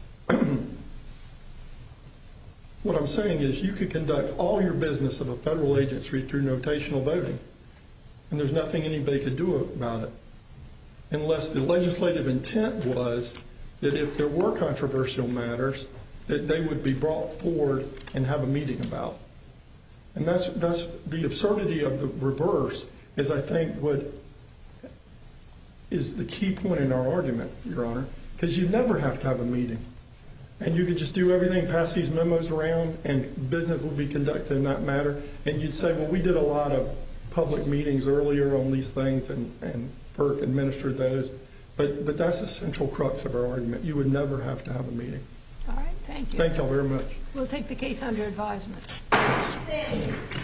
what I'm saying is you could conduct all your business of a federal agency through notational voting, and there's nothing anybody could do about it, unless the legislative intent was that if there were controversial matters, that they would be brought forward and have a meeting about. And that's the absurdity of the reverse is, I think, what is the key point in our argument, Your Honor, because you never have to have a meeting. And you could just do everything, pass these memos around, and business will be conducted in that matter. And you'd say, well, we did a lot of public meetings earlier on these things, and FERC administered those. But that's the central crux of our argument. You would never have to have a meeting. All right, thank you. Thank y'all very much. We'll take the case under advisement.